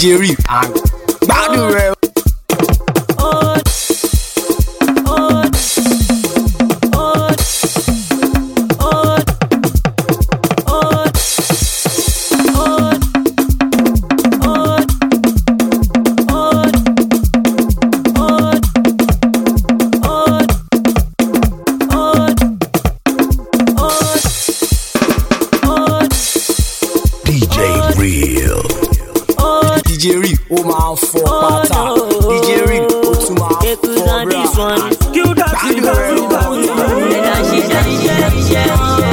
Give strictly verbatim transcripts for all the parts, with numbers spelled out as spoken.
J Rip and gbádùn rẹ. D J Rip, ó máa ń fọ́ pátá. D J Rip, ó tún máa ń fọ́ bra. Gbádùn rẹ o. Ẹ̀dá ṣiṣẹ́ iṣẹ́ iṣẹ́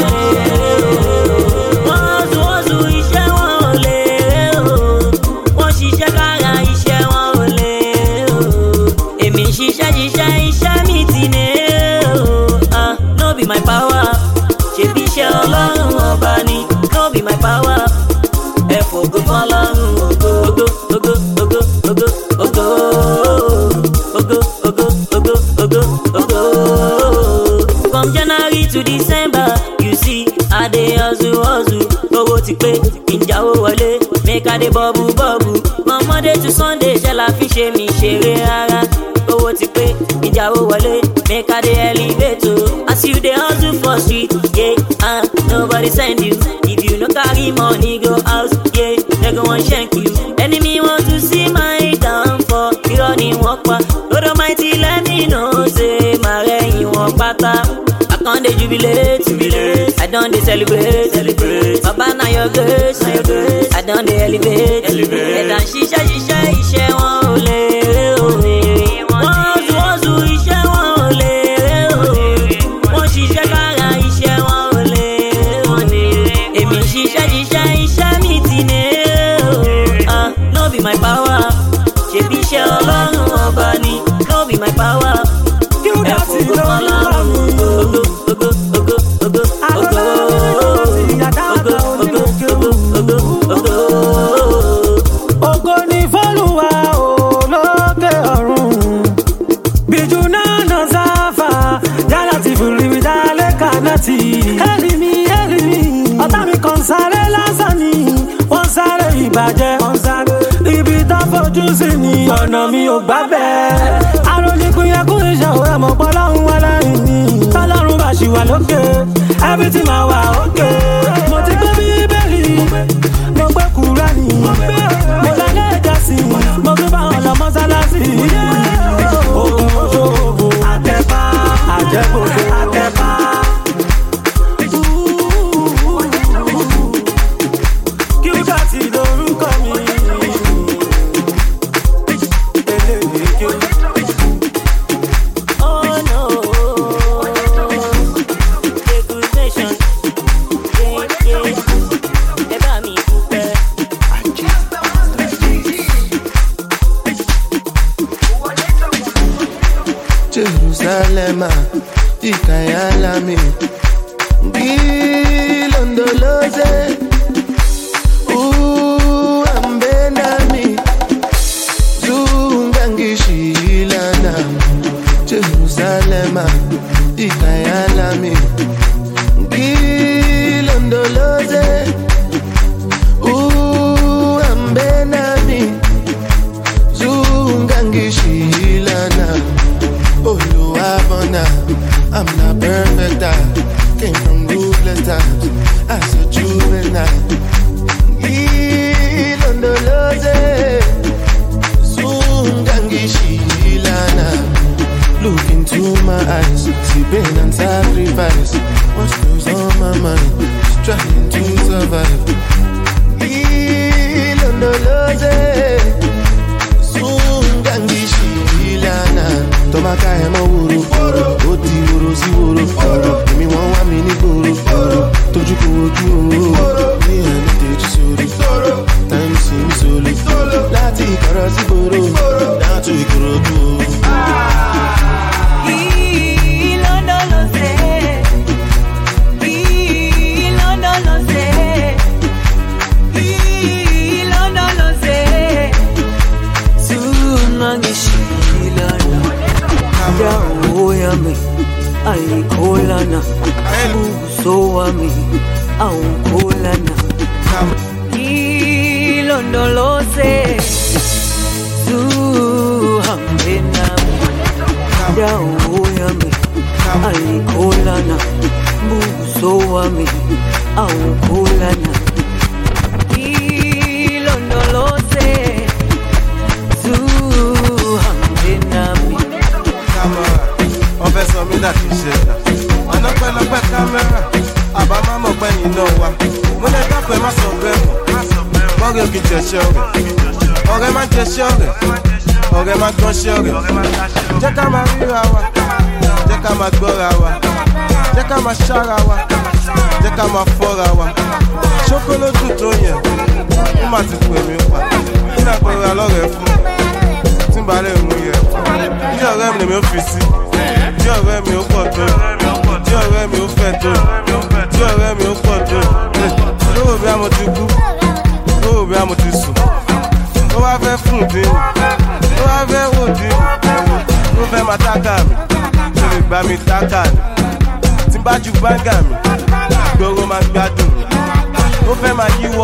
wọ́n tún wọ́n tún iṣẹ́ wọn ò lè o. Wọ́n ṣiṣẹ́ kára iṣẹ́ wọn ò lè o. Èmi ṣiṣẹ́ ṣiṣẹ́ iṣẹ́ mi ti ní o. Ah, no be my power. Ṣebí iṣẹ́ Ọlọ́run ọba ni. No be my power. Ẹ fògo fọ́lọ́run ògo ògo ògo ògo ògo ògo ògo ògo ògo ògo ògo. From January to December, you see, I dey hustle hustle. Owó ti pé kí n jáwó wọlé, make I dey bubble bubble. From Monday to Sunday, ṣẹ́ la fi ṣe mi ṣeré rárá. Owó ti pé kí n jáwó wọlé, make I dey elevate o. As you dey hustle for street, yeah, and nobody send you. If you no carry money go house, yeah, they go wan shank you. Enemy want to see my downfall, irọ́ ni wọ́n pa. God Almighty let me know say màá rẹ̀yìn wọn pátá. I con dey jubilate, jubilate. I don dey celebrate, celebrate. Baba na your grace, na your grace. I don dey elevate, elevate. Ẹ̀dá ṣiṣẹ́ ṣiṣẹ́ iṣẹ́ wọn ò lè o. Wọ́n tún wọ́n tún iṣẹ́ wọn ò lè o. Wọ́n ṣiṣẹ́ kára iṣẹ́ wọn ò lè o. Èmi ṣiṣẹ́ ṣiṣẹ́ iṣẹ́ mi ti ní o. Ah, no be my power. Ṣebí iṣẹ́ Ọlọ́run ọba ni. No be my power. Ẹ fògo fọ́lọ́run ògo ògo ògo ògo ògo ògo ògo ògo. Ògo ni f'Olúwa olókè ọ̀run. Bíjú náà nà sáfà, yálà ti fúri mi dálé kànáàtì. Ẹ̀rí mi, ẹ̀rí mi, ọ̀tá mi kàn sáré lásán ni. Wọ́n sáré ìbàjẹ́, wọ́n sáré. Ibi tó fojú sí ni ọ̀nà mi ò gbà bẹ́ẹ̀. Aróníkun yẹ kó iṣẹ́ òwe mọ̀ pọ̀ lọ́run wá láyìn ni. Tọ́lọ́run bá ṣì wà lókè, everything máa wà òkè. Mo ti gbé Bíbélì, mo gbé Kùránì, mo lálẹ́ ìjọsìn, mo tún bá wọn lọ mọ́sálásí. Ogun oṣù ogun àtẹ̀pá, àjẹgbòde àtẹ̀pá. Kí ó dàtí lórúkọ mi. Oh no, Egun Nation, yeah yeah, ẹ bá mi dúpẹ́. Jerusalem, ikayalami, ngilondoloze, uambenami, zungangishilana. Jerusalem, ikayalami, ngilondoloze, uambenami, zungangishilana. Oluwabona, I'm not perfect. I came from ruthless times as a juvenile. Ilondoloze, zungangishilana. Look into my eyes, see pain and sacrifice. What's goes on my mind? Just trying to survive. Ilondoloze, zungangishilana. Tomaka emo wuru, oti wuru si wuru. Emi won wa mi ni gboro, toju ko oju o. Ni ẹni teju sórí, time seems slowly. Láti ìkọ̀rọ̀ sí gboro, down to Ìkòròdú o. Aikolana, uso wami aukolana. Ilondoloze. zuhambena dawo yami ayikholana buso wami awukholana ilondoloze zuhambena on fait son mina t-shirt. On a pas la belle caméra. Aba mama ben you know wa. Mo le ta pe ma so be mo. Mo ge ki je shore. Ore ma je shore. Ore ma gbon shore. Jẹ́ ká máa ríra wa. Jẹ́ ká máa gbọ́ra wa. Jẹ́ ká máa ṣára wa. Jẹ́ ká máa fọ́ra wa. Ṣókóló tutù yẹn. Ó mà ti pè mí pa. Kí ni àpẹẹrẹ alọ́rẹ̀ fún? Tí n bá lè mú yẹ. Bí ọ̀rẹ́ mi lèmi ó fi sí. Tí ọ̀rẹ́ mi ó pọ̀ tó, tí ọ̀rẹ́ mi ó fẹ́ tó, tí ọ̀rẹ́ mi ó pọ̀ tó. Lówó bí a mo ti kú, lówó bí a mo ti sùn. Ó wá fẹ́ fún dín, ó wá fẹ́ wò dín. Ó fẹ́ máa tákà mi, ó lè gbá mi tákà mi. Tí n bá ju báńgà mi, gbòòrò máa gbádùn mi. Ó fẹ́ máa yíwọ́,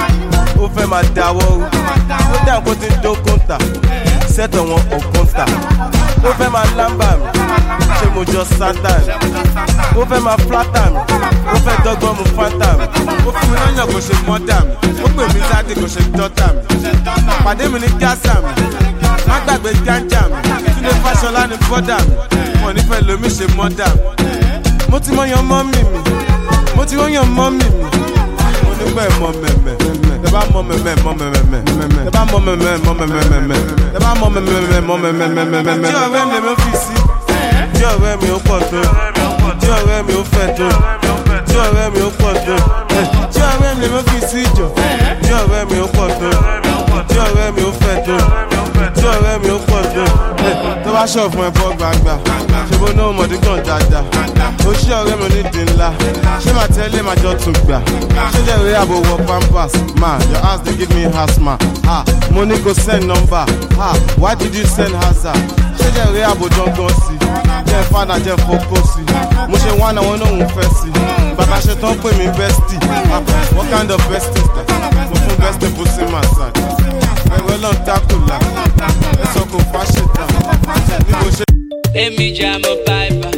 ó fẹ́ máa dáwọ́ rú. Ó dà kó ti ń dó kóńtà, sẹ́tọ̀ wọn ò kóńtà. Ó fẹ́ máa lámbà mi, ṣé mo jọ sátán? Ó fẹ́ máa flátà mi, ó fẹ́ dọ́gbọ́n mu fátà mi. Ó fún mi lọ́yàn kò ṣe mọ́dà mi, ó pè mí sáde kò ṣe dọ́tà mi. Pàdé mi ní Gaza mi, má gbàgbé gánjà mi. Túnde Fáṣọlá ní bọ́dà mi, wọ́n nífẹ̀ẹ́ lómi ṣe mọ́dà mi. Mo ti mọyàn mọ́mì mi, mo ti mọyàn mọ́mì mi. Mo nígbà ẹ̀ mọ mẹ̀mẹ̀, ẹ bá mọ mẹ̀mẹ̀ mọ mẹ̀mẹ̀, ẹ bá mọ mẹ̀mẹ̀ mọ mẹ̀mẹ̀, ẹ bá mọ mẹ̀mẹ̀ mọ mẹ̀mẹ̀. Tí ọ̀rẹ́ mi lè fi sí, tí ọ̀rẹ́ mi ó pọ̀ tó, tí ọ̀rẹ́ mi ó fẹ́ tó, tí ọ̀rẹ́ mi ó pọ̀ tó, tí ọ̀rẹ́ mi lè fi sí jọ, tí ọ̀rẹ́ mi ó pọ̀ tó, tí ọ̀rẹ́ mi ó fẹ́ tó, tí ọ̀rẹ́ mi ó pọ̀ tó. Tó bá ṣọ̀ fún ẹ bọ́ gbàgbà, ṣe bó náà mọ̀dí kan dáadáa. Ó ṣí ọ̀rẹ́ mi onídìí ńlá, ṣé màá tẹ́lẹ̀ máa jọ tún gbà? Ṣé lè rí àbò wọ pampers? Ma, your house dey give me asthma. Ah, mo ní kò send number. Ah, why did you send hazard? Ṣé lè rí àbò dangan sí? Jẹ́ fana jẹ́ fokó sí. Mo ṣe wá náà wọn náà ń fẹ́ sí. Bàbá ṣe tán pè mí bestie. Ah, what kind of bestie is that? Mo fún bestie pussy massage. Ẹ̀rọ lọ́n dákùlà. Ẹ̀sọ́ kò fà ṣe tà. Ní mo ṣe. Èmi jà mọ́ báyìí.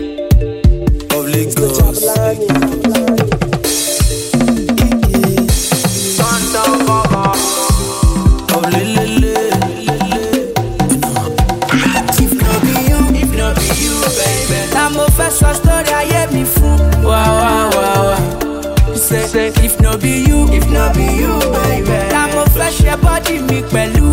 Public girls. Say, if no be you, if no be you, baby, I'm a fresh your body me pẹ̀lú.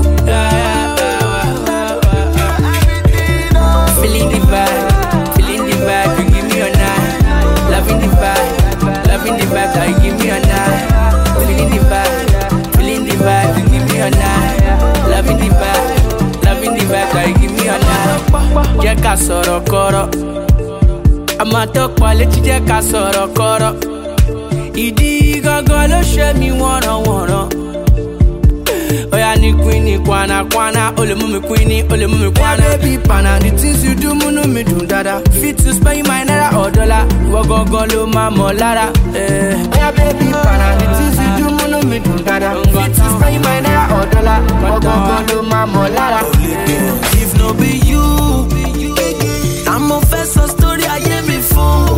Feeling the vibe, feeling the vibe, you give me a night. Loving the vibe, loving the vibe, that you give me a night. Feeling the vibe, feeling the vibe, you give me a night. Loving the vibe, loving the vibe, that you give me a night. Jẹ́ ká sọ̀rọ̀ kọ́rọ̀, àmọ́ tó pọ̀ létí jẹ́ ká sọ̀rọ̀ kọ́rọ̀. Ìdí gangan ló ṣe mí wọ̀nrànwọ̀nràn. Oya ni queen ni kwana kwana, ó lè mú mi queen ni, ó lè mú mi kwana. Yeah, baby pana, the things you do múnú mi dùn dáadáa. Fit to spend my naira or dollar, ìwọ gangan ló máa mọ̀ lára. Oya baby pana, the things you do múnú mi dùn dáadáa. Fit to spend my naira or dollar, ìwọ gangan ló máa mọ̀ lára. If no be you, I'm a first story I hear me for.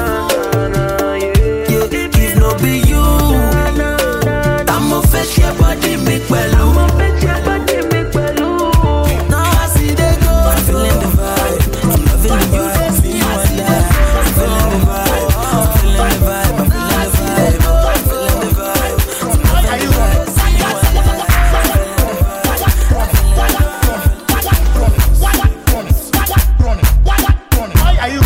Body make well low. Now I see they go. I'm feeling the vibe. I'm loving the vibe. Feeling my life. I'm feeling the vibe. I'm feeling the vibe. I'm feeling the vibe. I'm feeling the vibe. I'm loving the vibe. Feeling my life. Why are you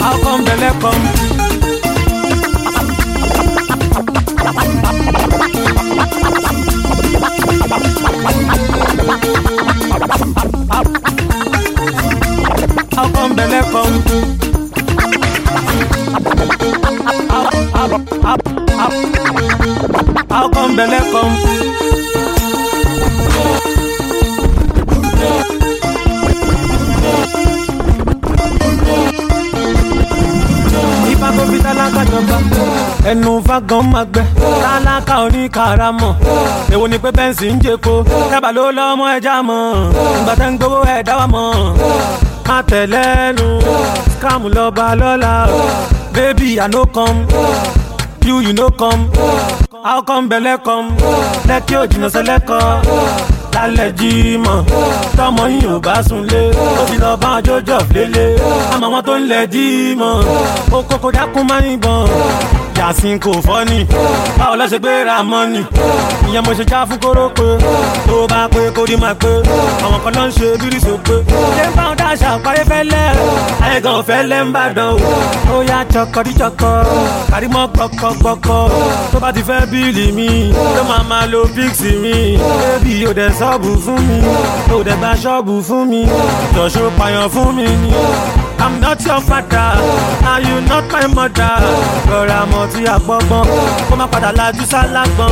How come belle come? How come belle come? How, how, how, how, how come belle come? Ìbá kò fi tálákà jọba, ẹnu fagan máa gbẹ, tálákà oníkàràmọ̀. Èwo ni pé bẹ́ǹsì ń jẹ́ko, dábàá ló lọ́mọ ẹja mọ̀, ìgbà tẹ́ ń gbowó ẹ̀ dáwà mọ̀. Má tẹ̀lẹ́nu, scam lọ́ba lọ́la, baby I no come, you you no come. How come belle come? Lẹ́kí òjìnà sẹ́lẹ̀kọ́. Lálẹ́ jímọ̀ tọmọ yín ò bá sunlé ó ti lọ bá ọjọ́jọ́ lélẹ̀ àmọ́ wọn tó ń lẹ̀ jímọ̀ ó kókó dákún máa ń yìnbọn yàsín kò fọ́ ni báwo lọ ṣe gbéra mọ́nì ìyẹn mo ṣe já fún kóró pé tó bá pé kó rí máa pé àwọn kan ló ń ṣe bírí sópé ṣé ń bá wọn dáṣà parí fẹ́lẹ́ ayé gan fẹ́lẹ́ ń bàdàn o ó yá chọkọdíchọkọ kárí mọ́ gbọkọgbọkọ tó bá ti fẹ́ bíìlì mi ló máa máa lo píksì mi bébì yóò dẹ̀ ṣọ́ọ̀bù fún mi ó dẹ̀ gba ṣọ́ọ̀bù fún mi jọ̀ṣọ́ pààyàn fún mi ni. I'm not your father, are you not my mother? Rọra mọ̀ tí a gbọ́gbọ́n, kó má padà lajú sálágbọ́n.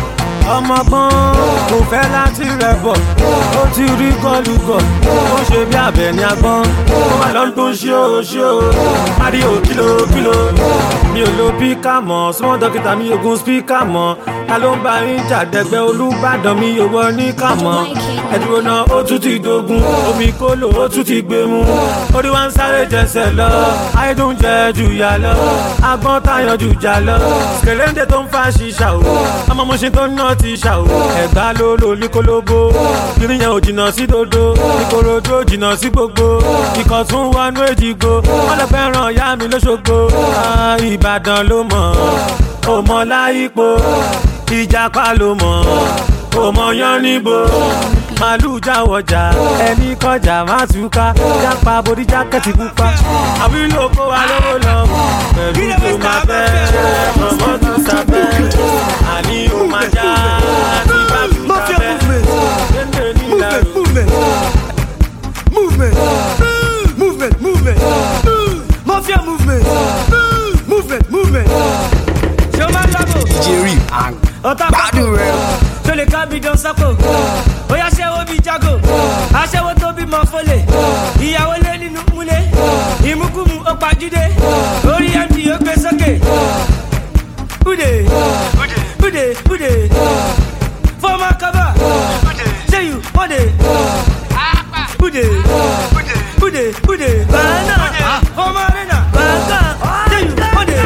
Ọmọgbọ́n kò fẹ́ láti rẹ̀ bọ̀, ó ti rí gọ́lùgọ̀, ó ṣe bí abẹ ní agbọ́n. Ó wà lọ́dún ṣíò ṣíò, Mario kílò kílò. Mi ò lo píkà mọ́, súnmọ́ dókítà mi ogun spíkà mọ́. Ta ló ń bá yín jàdẹ́gbẹ́ Olúbàdàn mi ò wọ ní kàmọ́. Ẹ̀dúró náà ó tún ti dogun, omi kólò ó tún ti gbé mu. Orí wa ń sáré jẹsẹ̀ lọ, ayédùn jẹ jù yà lọ. Agbọ́n tayọ̀ jù jà lọ, kèrèǹdè tó ń fa ṣíṣà o. Ọmọ mo ṣe tó ń ná ti ṣà o. Ẹ̀gbá ló lò líkólóbó, irin yẹn ò jìnnà sí dodo. Ìkòròdú ò jìnnà sí gbogbo, ikọ̀ tún wọnú èjìgbò. Wọ́n lọ fẹ́ràn ìyá mi lóṣogbo. Ìbàdàn ló mọ̀, ò mọ̀ láyípo. Ìjàpá ló mọ̀, ò mọ̀ yán níbo. Màálù jáwọjà, ẹni kọjá má túká. Jápa borí jákẹ́tì pupa. Àwílò kó wa lówó lọ, pẹ̀lú tó máa fẹ́. Ọmọ tó sábẹ́, àní ó máa já. Ní bá fi sábẹ́, kéde ní ìlànà. Movement, movement, movement, mafia movement, movement, movement. Ṣé o máa ń lábò? D J Rí, gbádùn rẹ̀. Tó lè ká bí dán sápò, ó yá ṣẹ́wó bí jágò, aṣẹ́wó tó bí mọ fọlẹ̀, ìyàwó lé nínú múlẹ̀, ìmúkúmu ó pajúdé, orí M D ó gbé sókè. Ude, ude, ude, fọ́ọ̀mà kábà, ṣé yù mọ́dé? Ude, ude, ude, bàánà, fọ́ọ̀mà arena, bàánà, ṣé yù mọ́dé?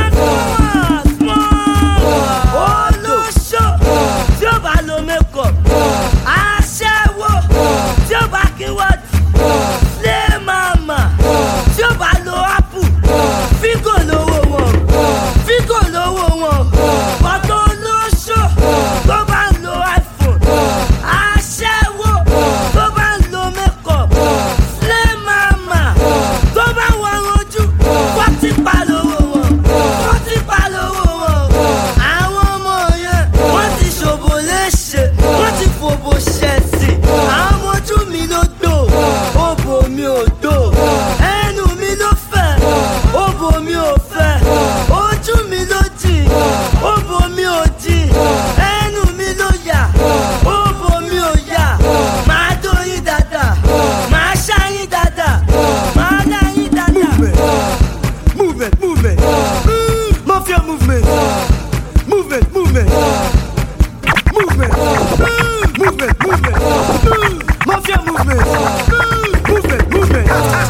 Olóṣó tí ó bá lo makeup, aṣẹ́wó tí ó bá kí wọ́ọ̀tì, lé màmá tí ó bá lo apple, fígò lówó wọn, fígò lówó wọn, bọ́tọ̀ olóṣó tó bá lo iPhone, aṣẹ́wó tó bá lo makeup, lé màmá tó bá wọ ojú, wọ́n ti pa lówó wọn, wọ́n ti pa lówó wọn. Àwọn ọmọ yẹn wọ́n ti ṣòbò léṣe, wọ́n ti fòbò ṣẹ̀sì. Àwọn ọmọ ojú mi ló dò, òbò mi ò dò. Ẹnu mi ló fẹ̀, òbò mi ò fẹ̀. Ojú mi ló jì, òbò mi ò jì. Ẹnu mi ló yà, òbò mi ò yà. Màá dó yín dáadáa, màá ṣá yín dáadáa, màá dá yín dáadáa. Movement, movement, movement, mafia movement. Movement, movement, movement, movement, movement, mafia movement, movement, movement.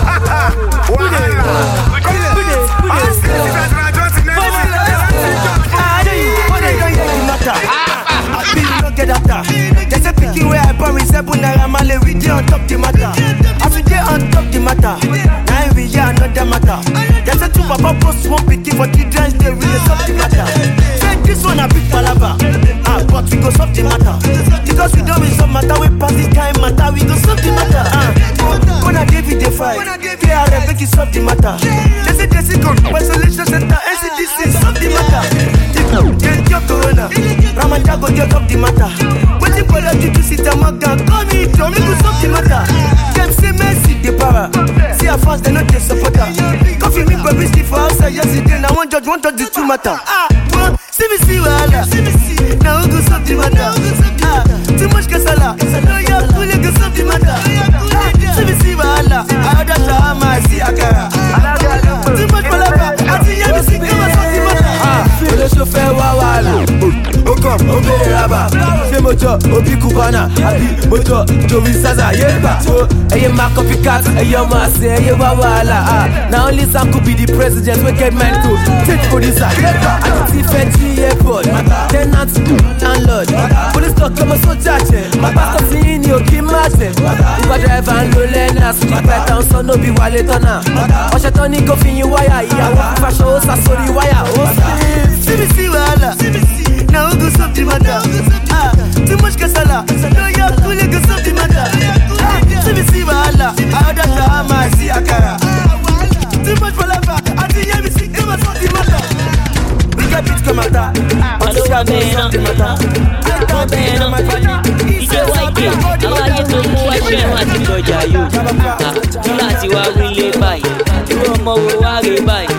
There's a picking where I born with seven naira male, we dey on top the matter. As we dey on top the matter, now we hear another matter. There's a two papa post smoke picking for children's day, we dey solve the matter. Say this one a big palava, ah, but we go solve the matter. Because we don't resolve matter, we pass the kind matter, we go solve the matter. Ah, when I David dey fight, K R M make it solve the matter. They say they see Beacon, isolation center, N C D C, solve the matter. Get your corona, Ramanja go get up the matter. Waiting for you to sit and mark down. Call me, tell me to solve the matter. Them say Messi, the power. See how fast they not the supporter. Coffee me, baby, stiff for outside yesterday. Now one judge, one judge, the two matter. Ah, one, see me see wahala. Now who go solve the matter? Ah, too much kasala. No, you're fully go solve the matter. Ah, see me see wahala. I order shahama, I see akara. Too much palava. I see you see come and solve the matter. Ah, le chauffeur wawala. Okom, obere raba. Fais moto, obi kubana. Abi moto, Joey Zaza, yeba. So, eye ma copycat, eye ma say, eye wawala. Ah, now only Sam could be the president. We get man to take for this side. I can see Fenty airport. Tenants, landlord. Police talk come so judge. My pastor seeing you, keep matching. Uber driver and low learner. Street pattern, so no be wallet on her. Oshatoni go fin you wire. Yeah, fashion, osa sorry wire. See me see wahala. Now who go solve the matter? Ah, too much kasala. No, you're cool, go solve the matter. Ah, see me see wahala. I order shahama, I see akara. Too much palava. I see you, me see come and solve the matter. We got bitch come at that. I see how they solve the matter. I bẹ́ẹ̀ náà ìjẹ́ wáìkì àwọn ayé tó mú wá ṣe wọn àti lọ́jà yóò kí láti wá wílé báyìí irú ọmọ wo wá rè báyìí.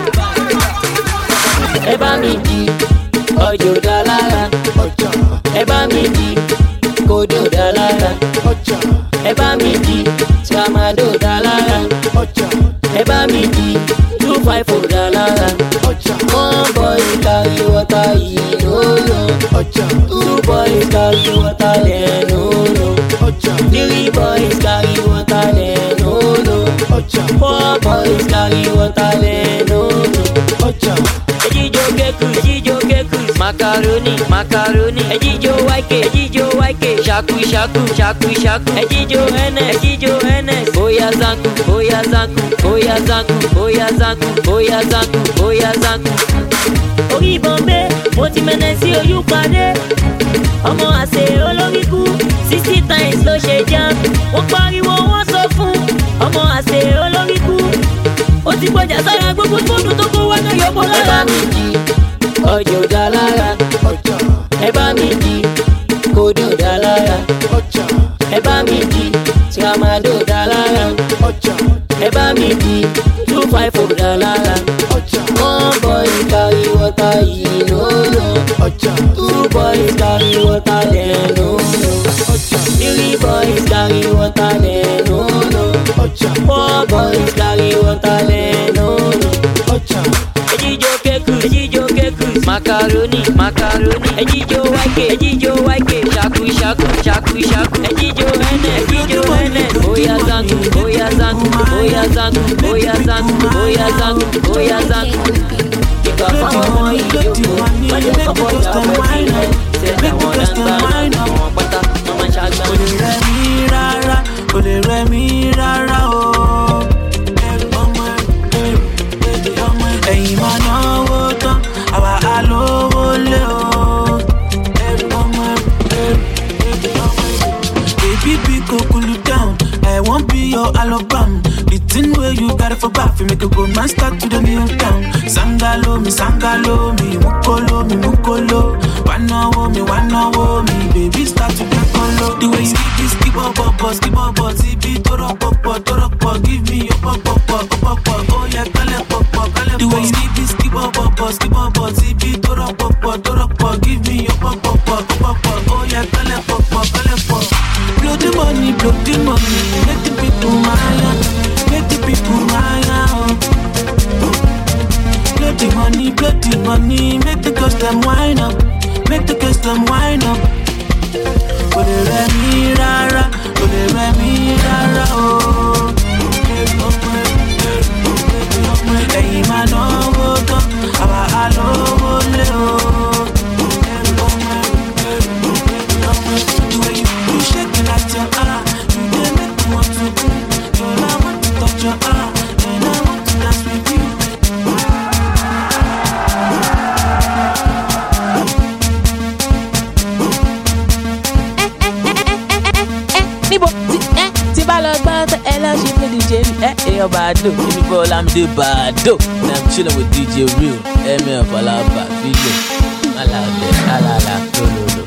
Ẹ bá mi di ọjọ́ dá lára, ẹ bá mi di kòdó dá lára, ẹ bá mi di tramado dá lára, ẹ bá mi di two five four dá lára. One boy carry water, he no know. Two boys carry water, they no know. Three boys carry water, they no know. Four boys carry water, they no know. Ejijo keku, ejijo keku, macaroni, macaroni. Ejijo waike, ejijo waike, shaku shaku, shaku shaku. Ejijo ene, ejijo ene. Oya zanku, oya zanku, oya zanku, oya zanku, oya zanku, oya zanku. Orí Bombay, mo ti mẹ́nẹ̀ sí oyún padé. Ọmọ àṣẹ olórí kú, sixty times ló ṣe jam. Wọ́n pariwo wọ́n sọ fún ọmọ àṣẹ olórí kú. Ó ti gbọ́jà sára gbogbo fóònù tó kó wá náà yọ̀bọ̀ lára. Ẹ bá mi di ọjọ́ dá lára. Ẹ bá mi di kòdó dá lára. Ẹ bá mi di tramado dá lára. Ẹ bá mi di two five four dá lára. One boy carry water, he no know. Two boys carry water, they no know. Three boys carry water, they no know. Four boys carry water, they no know. Ejijo keku, ejijo keku, macaroni, macaroni. Ejijo waike, ejijo waike, shaku shaku, shaku shaku. Ejijo ene, ejijo ene. Oya zanku, oya zanku, oya zanku, oya zanku, oya zanku, oya zanku. Kò lè rẹ̀ mí rárá o. Ẹ̀yin máa náwó tán, àwa á lówó lé o. Baby, be go cool you down. I won't be your alobam. The thing where you got it for back, you make a go man start to the new town. Sangalo me, sangalo me, mukolo me, mukolo. Wanna wo me, wanna wo me, baby start to get colo. The way you need this, keep up, up, up, keep up, up, see beat, toro, pop, pop, toro, pop, give me your pop, pop, pop, pop, pop, oh yeah, kale, pop, pop, kale. The way you need this, keep up, up, up, keep up, up, see beat, toro, pop, pop, toro, pop, give me your pop, pop, pop, pop, pop, oh yeah, kale, pop, pop, kale, pop. Blow the money, blow the money, make the people maya, make the people maya. Blow the money, blow the money, make the girls them wine up, make the girls them wine up. Kò lè rẹ̀ mí rárá, kò lè rẹ̀ mí rárá o. Ẹ̀yin máa náwó tán, àwa á lówó lé o. The way you do shaking at your ah, you dey make me want to do. Girl, I want to touch your ah, and I want to dance with you. Níbo tí ẹ ti bá lọ gbọ́n tó ẹ lọ Ayo Bado, give me ball, I'm the Bado. And I'm chilling with D J Real, M L Palaba, Video. I love it, I love it, lo, lo, lo.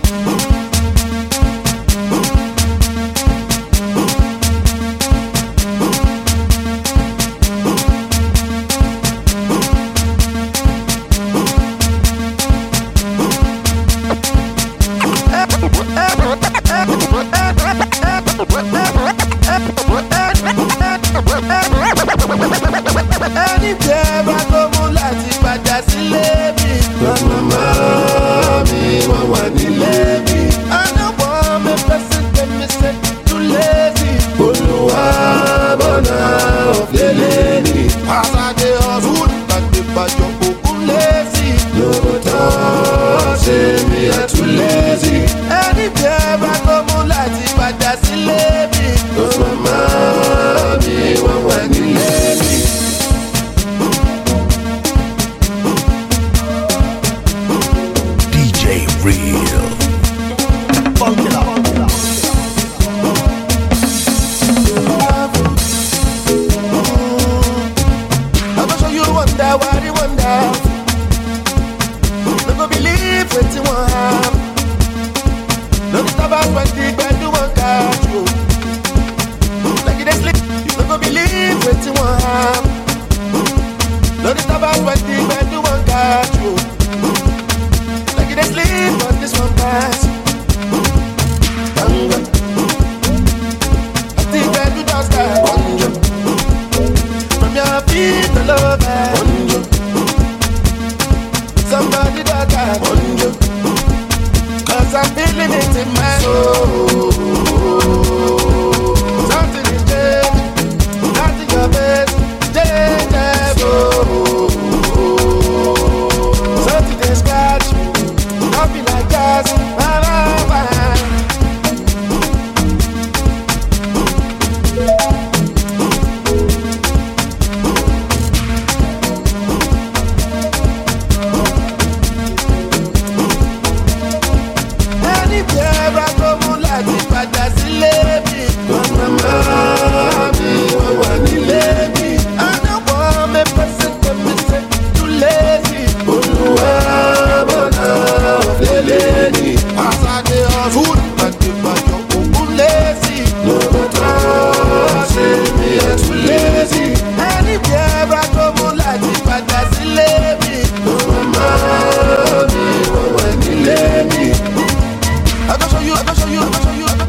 Anywhere I go, mo láti padà sílé mi. Màmá mi wọ́n wà nílé mi. I no want me person tell me say too lazy. Olúwa bọ̀nà ọ̀flẹ̀lẹ̀ ni. Pàṣẹ ọ̀sùn tàbí bàjọ́ òkun lazy. Lóòótọ́ ṣe mi ẹ̀ too lazy. Anywhere I go, mo láti padà sílé mi. Màmá mi wọ́n wà nílé mi. Real. Funk it up. I'm gonna show you wonder, what you wonder. Don't go believe what you want. Don't stop us when the bad do one catch you. Like it is sleep. Don't go believe what you want. Don't stop us when the bad do one catch you. They sleep, but this one pass. Hunger. I think that you just got wonder. From your feet to love wonder. Somebody that got wonder. Cause I'm feeling it in my soul. Something is changing. Nothing your best. Changeable. Something is scratch me. I feel like gas, bye, bye, bye. Anywhere I go, mo láti padà sílé mi. Màmá mi wọ́n wà nílé mi. I don't want me person to me say too lazy. Olúwa bọ̀nà ọ̀flẹ̀lẹ̀ ni. Pàṣẹ ọ̀sùn tàbí bàjọ́ òkun lazy. Lóòótọ́ ṣe mi ẹ̀ tún lazy. Anywhere I go, mo láti padà sílé mi. Màmá mi wọ́n wà nílé mi. I go show you, I go show you, I go show you, I go.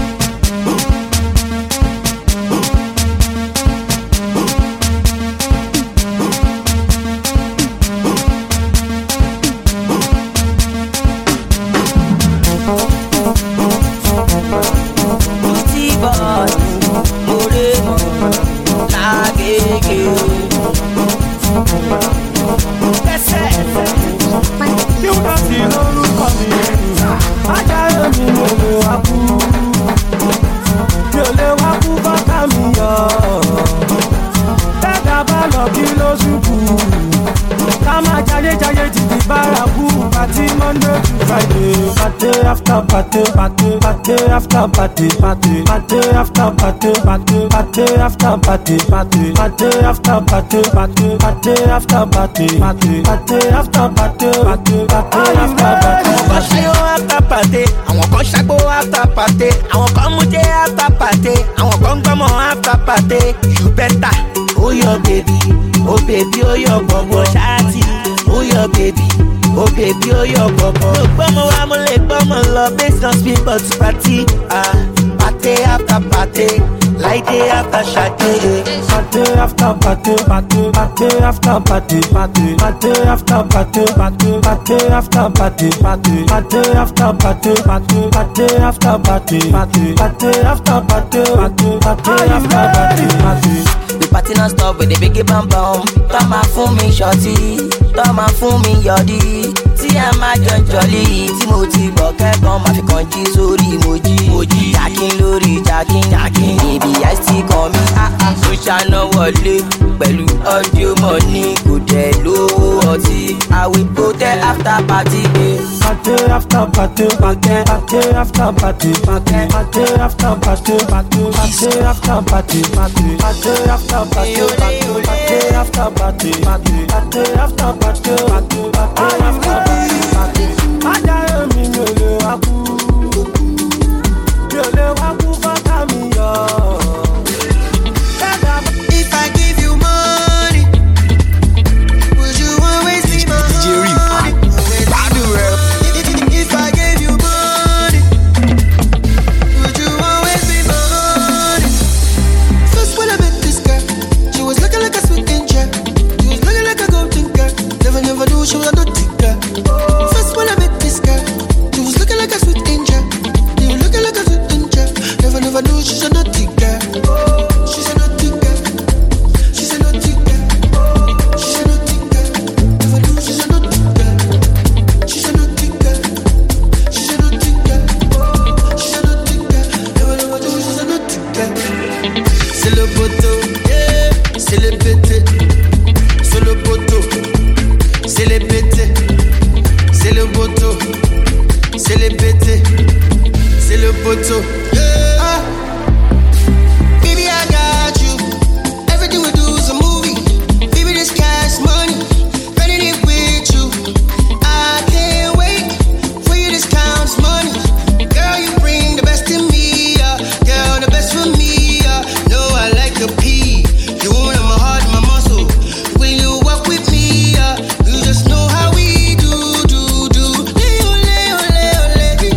After party, party, party after party, party, party after party, party, party after party, party, party after party, party, party after party, party, party after party, party, party after party. Àwọn kan ṣayọ after party, àwọn kan ṣàgbó after party, àwọn kan mújẹ after party, àwọn kan gbọ́mọ after party. You better, oh your baby, oh baby, oh your bọ̀bọ̀ ṣáàtì, oh your baby. Oh baby, oh your bọ̀bọ̀. Mo gbọ́mọ wa mo lè gbọ́mọ lọ based on speed but party. Ah, party after party, like day after Saturday. Party after party, party, party after party, party, party after party, party, party after party, party, party after party, party, party after party, party, party after party, party, party after party, party. The party non stop with the biggie bam bam. Tọ́ma fún mi ṣọtí, tọ́ma fún mi yọ̀dí. Tí a máa jọ jọ̀lí, tí mo ti bọ̀ kẹ́kọ̀ọ́ máa fi kàn jí sórí mojí. Mojí jákin lórí jákin, jákin níbi àìsí kan mi. Mo ṣáná wọlé pẹ̀lú audio money, kò dẹ̀ lówó forty. I will go there after party. Eh. Party after party, party party after party, party party after party, party party after party, party party after party, party after party, party party after party, party party after party. Ajayi mi mi ò lè wá kú, mi ò lè wá kú fọ́tà mi yọ. If I give you money, would you always be my honey? If I gave you money, would you always be my honey? First when I met this girl, she was looking like a sweet angel. She was looking like a golden girl. Never, never knew she was a naughty girl. First when I met this girl, she was looking like a sweet angel. She was looking like a sweet angel. Never, never knew she's a naughty girl. She's a naughty girl. She's a naughty girl. She's a naughty girl. Never knew she's a naughty girl. She's a naughty girl. She's a naughty girl. She's a naughty girl. Never, never knew she's a naughty girl. C'est le poteau, yeah. C'est le pété. C'est le poteau. C'est les pétés. C'est le poteau. C'est les pétés. C'est le poteau. Yeah. Baby, I got you. Everything we do is a movie. Baby, this cash money. Running it with you. I can't wait for you. This counts money. Girl, you bring the best in me. Uh. Girl, the best for me. Uh. No, I like your pee. You own my heart, my muscle. Will you walk with me? Uh. You just know how we do, do, do. Leo, Leo, Leo, Leo.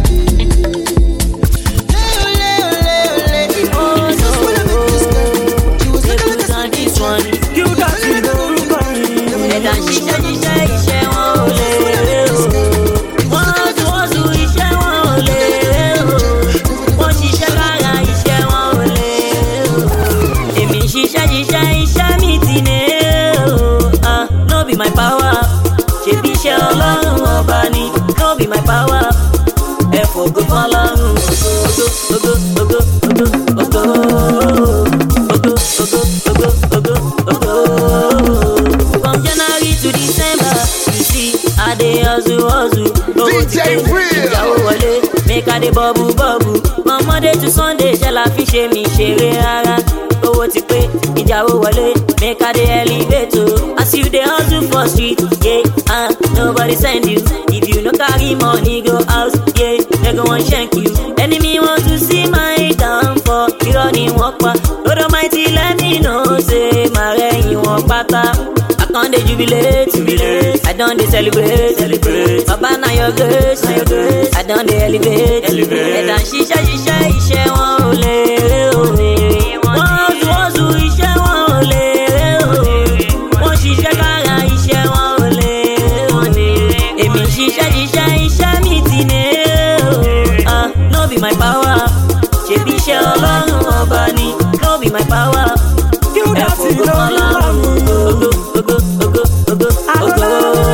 Leo, Leo, Leo, Leo. Oh Just when I met this girl, she was no, looking like a on this one. You got to lórúkọ mi. Ẹ̀dá ṣiṣẹ́ ṣiṣẹ́ iṣẹ́ wọn ò lè rè o. Wọ́n tún wọ́n tún iṣẹ́ wọn ò lè rè o. Wọ́n ṣiṣẹ́ kára iṣẹ́ wọn ò lè rè o. Èmi ṣiṣẹ́ ṣiṣẹ́ iṣẹ́ mi ti ní o. Ah, no be my power. Ṣèbí iṣẹ́ Ọlọ́run ọba ni. No be my power. Ẹ fògo fọ́lọ́run. Ògo, ògo, ògo, ògo, ògo. Ògo, ògo, ògo, ògo, ògo. From January to December, you see, I dey hustle, hustle. Owó ti pé, ìyàwó wọlé, make I dey bubble, bubble. From Monday to Sunday, ṣe la fi ṣe mi ṣeré rárá. Owó ti pé, ìyàwó wọlé, make I dey elevate o. As you dey hustle for street, yeah, ah, nobody send you. If you no carry money, go house, yeah, they go wan shank you. Enemy want to see my downfall, irọ́ ni wọ́n pa. Lord Almighty let me know, say, màá rẹ̀yìn wọn pátá. I con dey jubilate, jubilate. I don dey celebrate, celebrate. Baba na your grace, na your grace. I don dey elevate, elevate. Ẹ̀dá ṣiṣẹ́ ṣiṣẹ́ iṣẹ́ wọn ò lè rè o. Wọ́n tún wọ́n tún iṣẹ́ wọn ò lè rè o. Wọ́n ṣiṣẹ́ kára iṣẹ́ wọn ò lè rè o. Èmi ṣiṣẹ́ ṣiṣẹ́ iṣẹ́ mi ti ní o. Ah, no be my power. Ṣèbí iṣẹ́ Ọlọ́run ọba ni. No be my power. You Ẹ got to fògo lórúkọ fọ́lọ́run. mi. Ògo, ògo, ògo, ògo, ògo.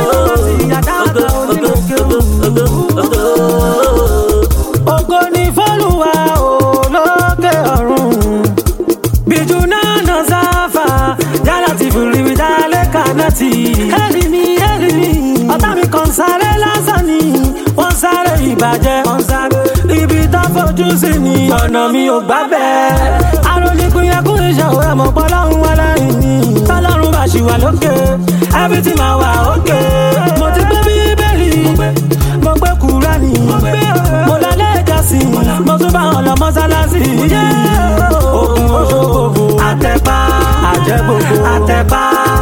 Ògo ni f'Olúwa olókè ọ̀run. Bíjú náà nà sáfà, yálà ti fìrí mi dálé kànáàtì. Ẹ̀rí mi, ẹ̀rí mi, ọ̀tá mi kan sáré lásán ni. Wọ́n sáré ìbàjẹ́, wọ́n sáré. Ibi tó fojú sí ni ọ̀nà mi ò gbà bẹ́ẹ̀. Aróníkun yẹ kún iṣẹ́ òwe mọ̀ pọ́lọ́run wá láyìn ni. Tọ́lọ́run bá ṣì wà lókè, everything máa wà òkè. Mo ti gbé bíbélì, mo gbé Kùránì, mo lọ ilé ìjọsìn, mo tún bá wọn lọ mọ́sálásí. Ògùn oṣogbo, àtẹ̀pá, àjẹgbogbo, àtẹ̀pá.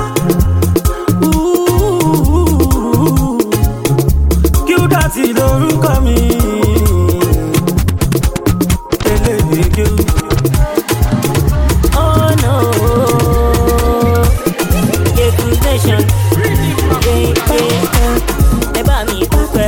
Qdotty lórúkọ mi. Eléyìí. Oh no, accusation. Yeah, yeah. Ẹ bá mi dúpẹ́.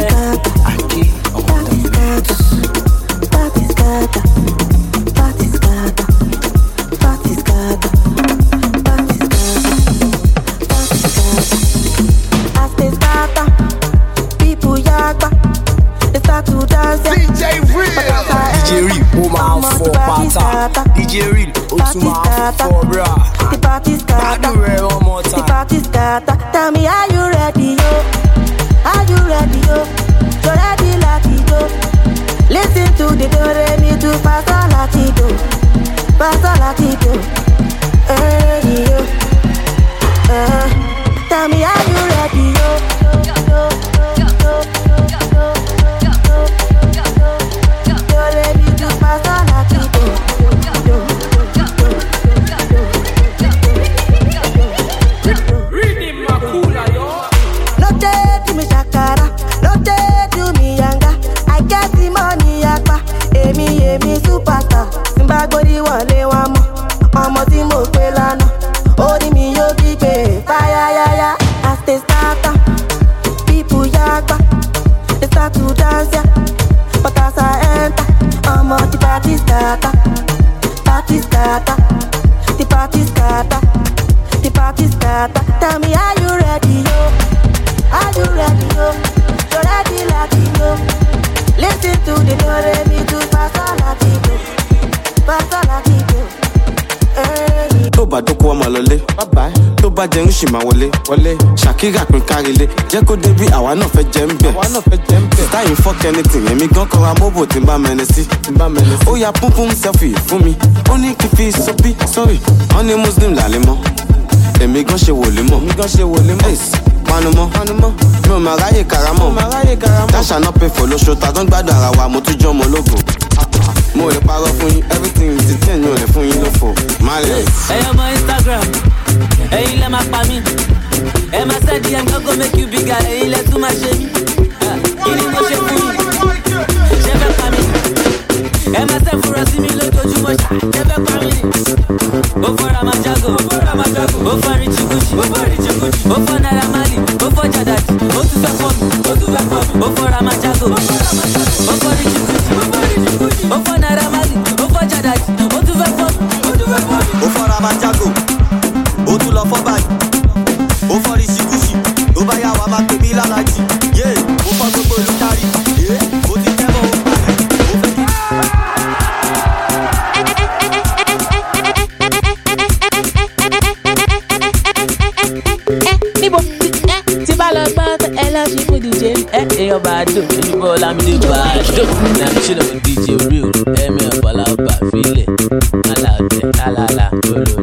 D J Real, Otuma, for bra. The party starter. One more time. The party starter. Tell me, are you ready? ready, yo? Are you ready, yo? So ready like it, yo. Listen to the do re mi to pastor like it, yo. Pastor like it, yo. Ready, yo. Uh, tell me, are you ready, yo? Do re mi to pastor like it, yo. No day to me shakara, no day to me yanga. I get the money yakpa, emi emi superstar. Simba gbori wọlé wọn mọ, ọmọ tí mo pè lánàá. Orí mi yóò gbígbé fire yaya. As they start up, people yakpa, they start to dance ya. But as I enter, ọmọ the party starter, party starter, the party starter, the party starter. Tell me, are you ready, yo? Are you ready, yo? So ready like it, yo. Listen to the do re mi to pastor like it, yo. Pastor like it, yo. Hey. Tó bá dókó ọmọ lọlé, tó bá jẹun ṣì máa wọlé, Shakira pín kárílé, jẹ́ kó débi àwa náà fẹ́ jẹ́ ń bẹ̀. Sítáì ń fuck anything, èmi gan kọ́ra mọ́bò tí ń bá mẹ́ni sí. Ó ya púnpún selfie fún mi, ó ní kí fi sọ́bí, sorry, wọ́n ní Muslim làlẹ́ mọ́. Èmi gan ṣe wòlé mọ́, èmi gan ṣe wòlé mọ́. Panumọ́, panumọ́, mi ò máa ráyè karamọ́. Dáṣà náà pè fò lóṣù, tàdán gbádùn ara wa, mo tún jọ́ ọmọ ológo. Mo lè parọ́ fún yín, everything ti ten mi ò lè fún yín lófo. Máàlẹ̀. Ẹyọ ọmọ Instagram, ẹ̀yin lẹ máa pa mí. Ẹ máa send D M go make you bigger, ẹ̀yin lẹ tún máa ṣe mí. Kí ni mo ṣe fún yín? Ṣé fẹ́ pa mí? Ẹ máa send fúnra sí mi lójoojúmọ́, ṣé fẹ́ pa mí? Ó fọ́ra máa jágò, ó fọ́ra máa jágò, ó fọ́ rí chikuchi, ó fọ́ rí chikuchi, ó fọ́ Naira Marley, ó fọ́ Jadaji, ó tún fẹ́ fọ́ mi, ó tún fẹ́ fọ́ mi, ó fọ́ra máa jágò, ó fọ́ rí chikuchi, ó fọ́ rí chikuchi, ó fọ́ Naira Marley, ó fọ́ Jadaji, ó tún fẹ́ fọ́ mi, ó tún fẹ́ fọ́ mi. Ó fọ́ra máa jágò, ó tún lọ fọ́ báyìí, ó fọ́ rí chikuchi, tó bá yá wa máa pè mí lálàjì, yé, ó fọ́ gbogbo ìlú kárí, yé, ó ti kẹ́bọ̀ ó parí, ó fẹ́ kí. Níbo tí bá lọ gbọ́ ẹ lọ sí fún D J ẹ èèyàn bá dùn ojúbọ Lámídé bá dùn nàbí ṣe lọ́wọ́ D J real ẹ̀mí ọ̀pọ̀lá ọba fílẹ̀ alàgbẹ̀ alàlà lólórí.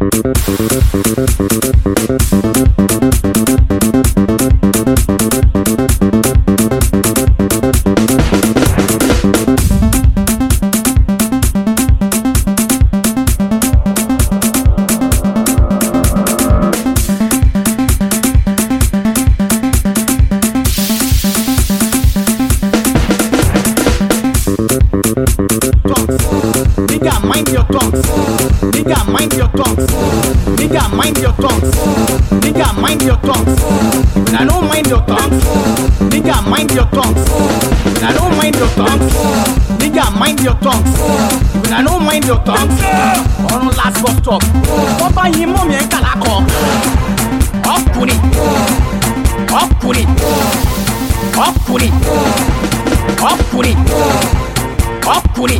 Mind your tongues, nigga, mind your tongues, nigga, mind your tongues, nigga, mind your tongues. I don't mind your tongues, nigga, mind your tongues. I don't mind your tongues, nigga, mind your tongues. I don't mind your tongues. On last bus stop, wọ́n bá yín mọ́ mi ẹ̀ kàlá kọ́. Ọkùnrin, ọkùnrin, ọkùnrin, ọkùnrin, ọkùnrin.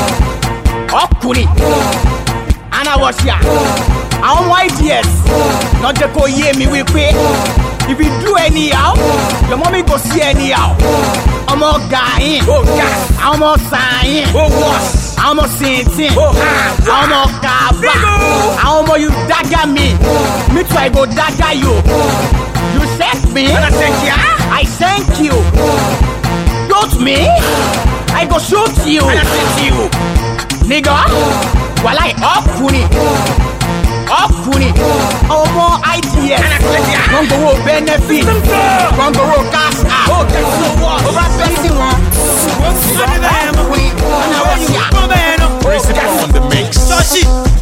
Ọkùnrin anáwọ̀ṣà àwọn ọmọ ideas lọ́jọ́ kó yé mi wípé if you do anyhow your mommy go see anyhow. Ọmọ gàáyìn àwọn ọmọ sàáyìn àwọn ọmọ sìntìn àwọn ọmọ kàbà àwọn ọmọ you dagger me me too I go dagger you. You thank me I thank you. Shoot me I go shoot you. you. Nigga, walai ọkùnrin, ọkùnrin, ọmọ I D S, wọ́n gbowó benefit, wọ́n gbowó cash out, ó tẹ̀sí owó ọba fẹ́sí wọn. Ọkùnrin, ọ̀nà ọ̀ṣà, Principal on the mix. Ṣọ́ọ̀ṣì,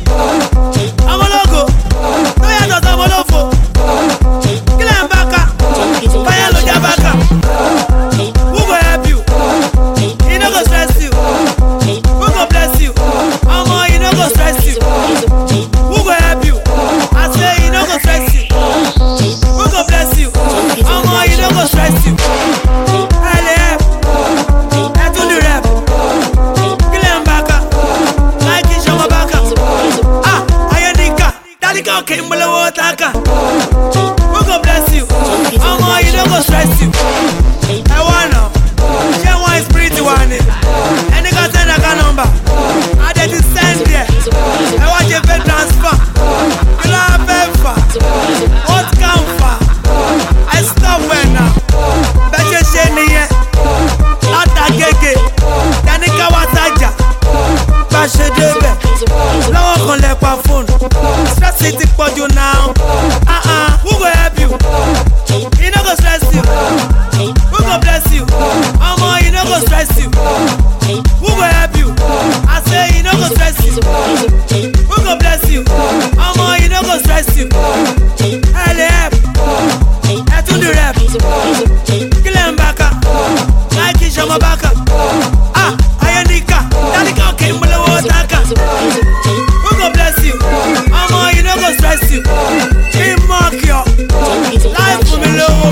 ọmọlógo, tó yàtọ̀ sí ọmọlófo, kílẹ̀ ń bá ká, báyà ló já bá ká. Who go help you? He no go stress you. Who go bless you? Omo, he no go stress you. Who go help you? I say he no go stress you. Who go bless you? Omo, he no go stress you. L F, I do the rap. Kill him back up. Like he show my back up. ọmọ bákà. Ah, ayéníkà, dáríkà òkè ń bọ́lẹ̀ wọ́n dákà. Who go bless you? Ọmọ you no go stress you. Kí n mọ̀ kí ọ, láì fún mi lówó.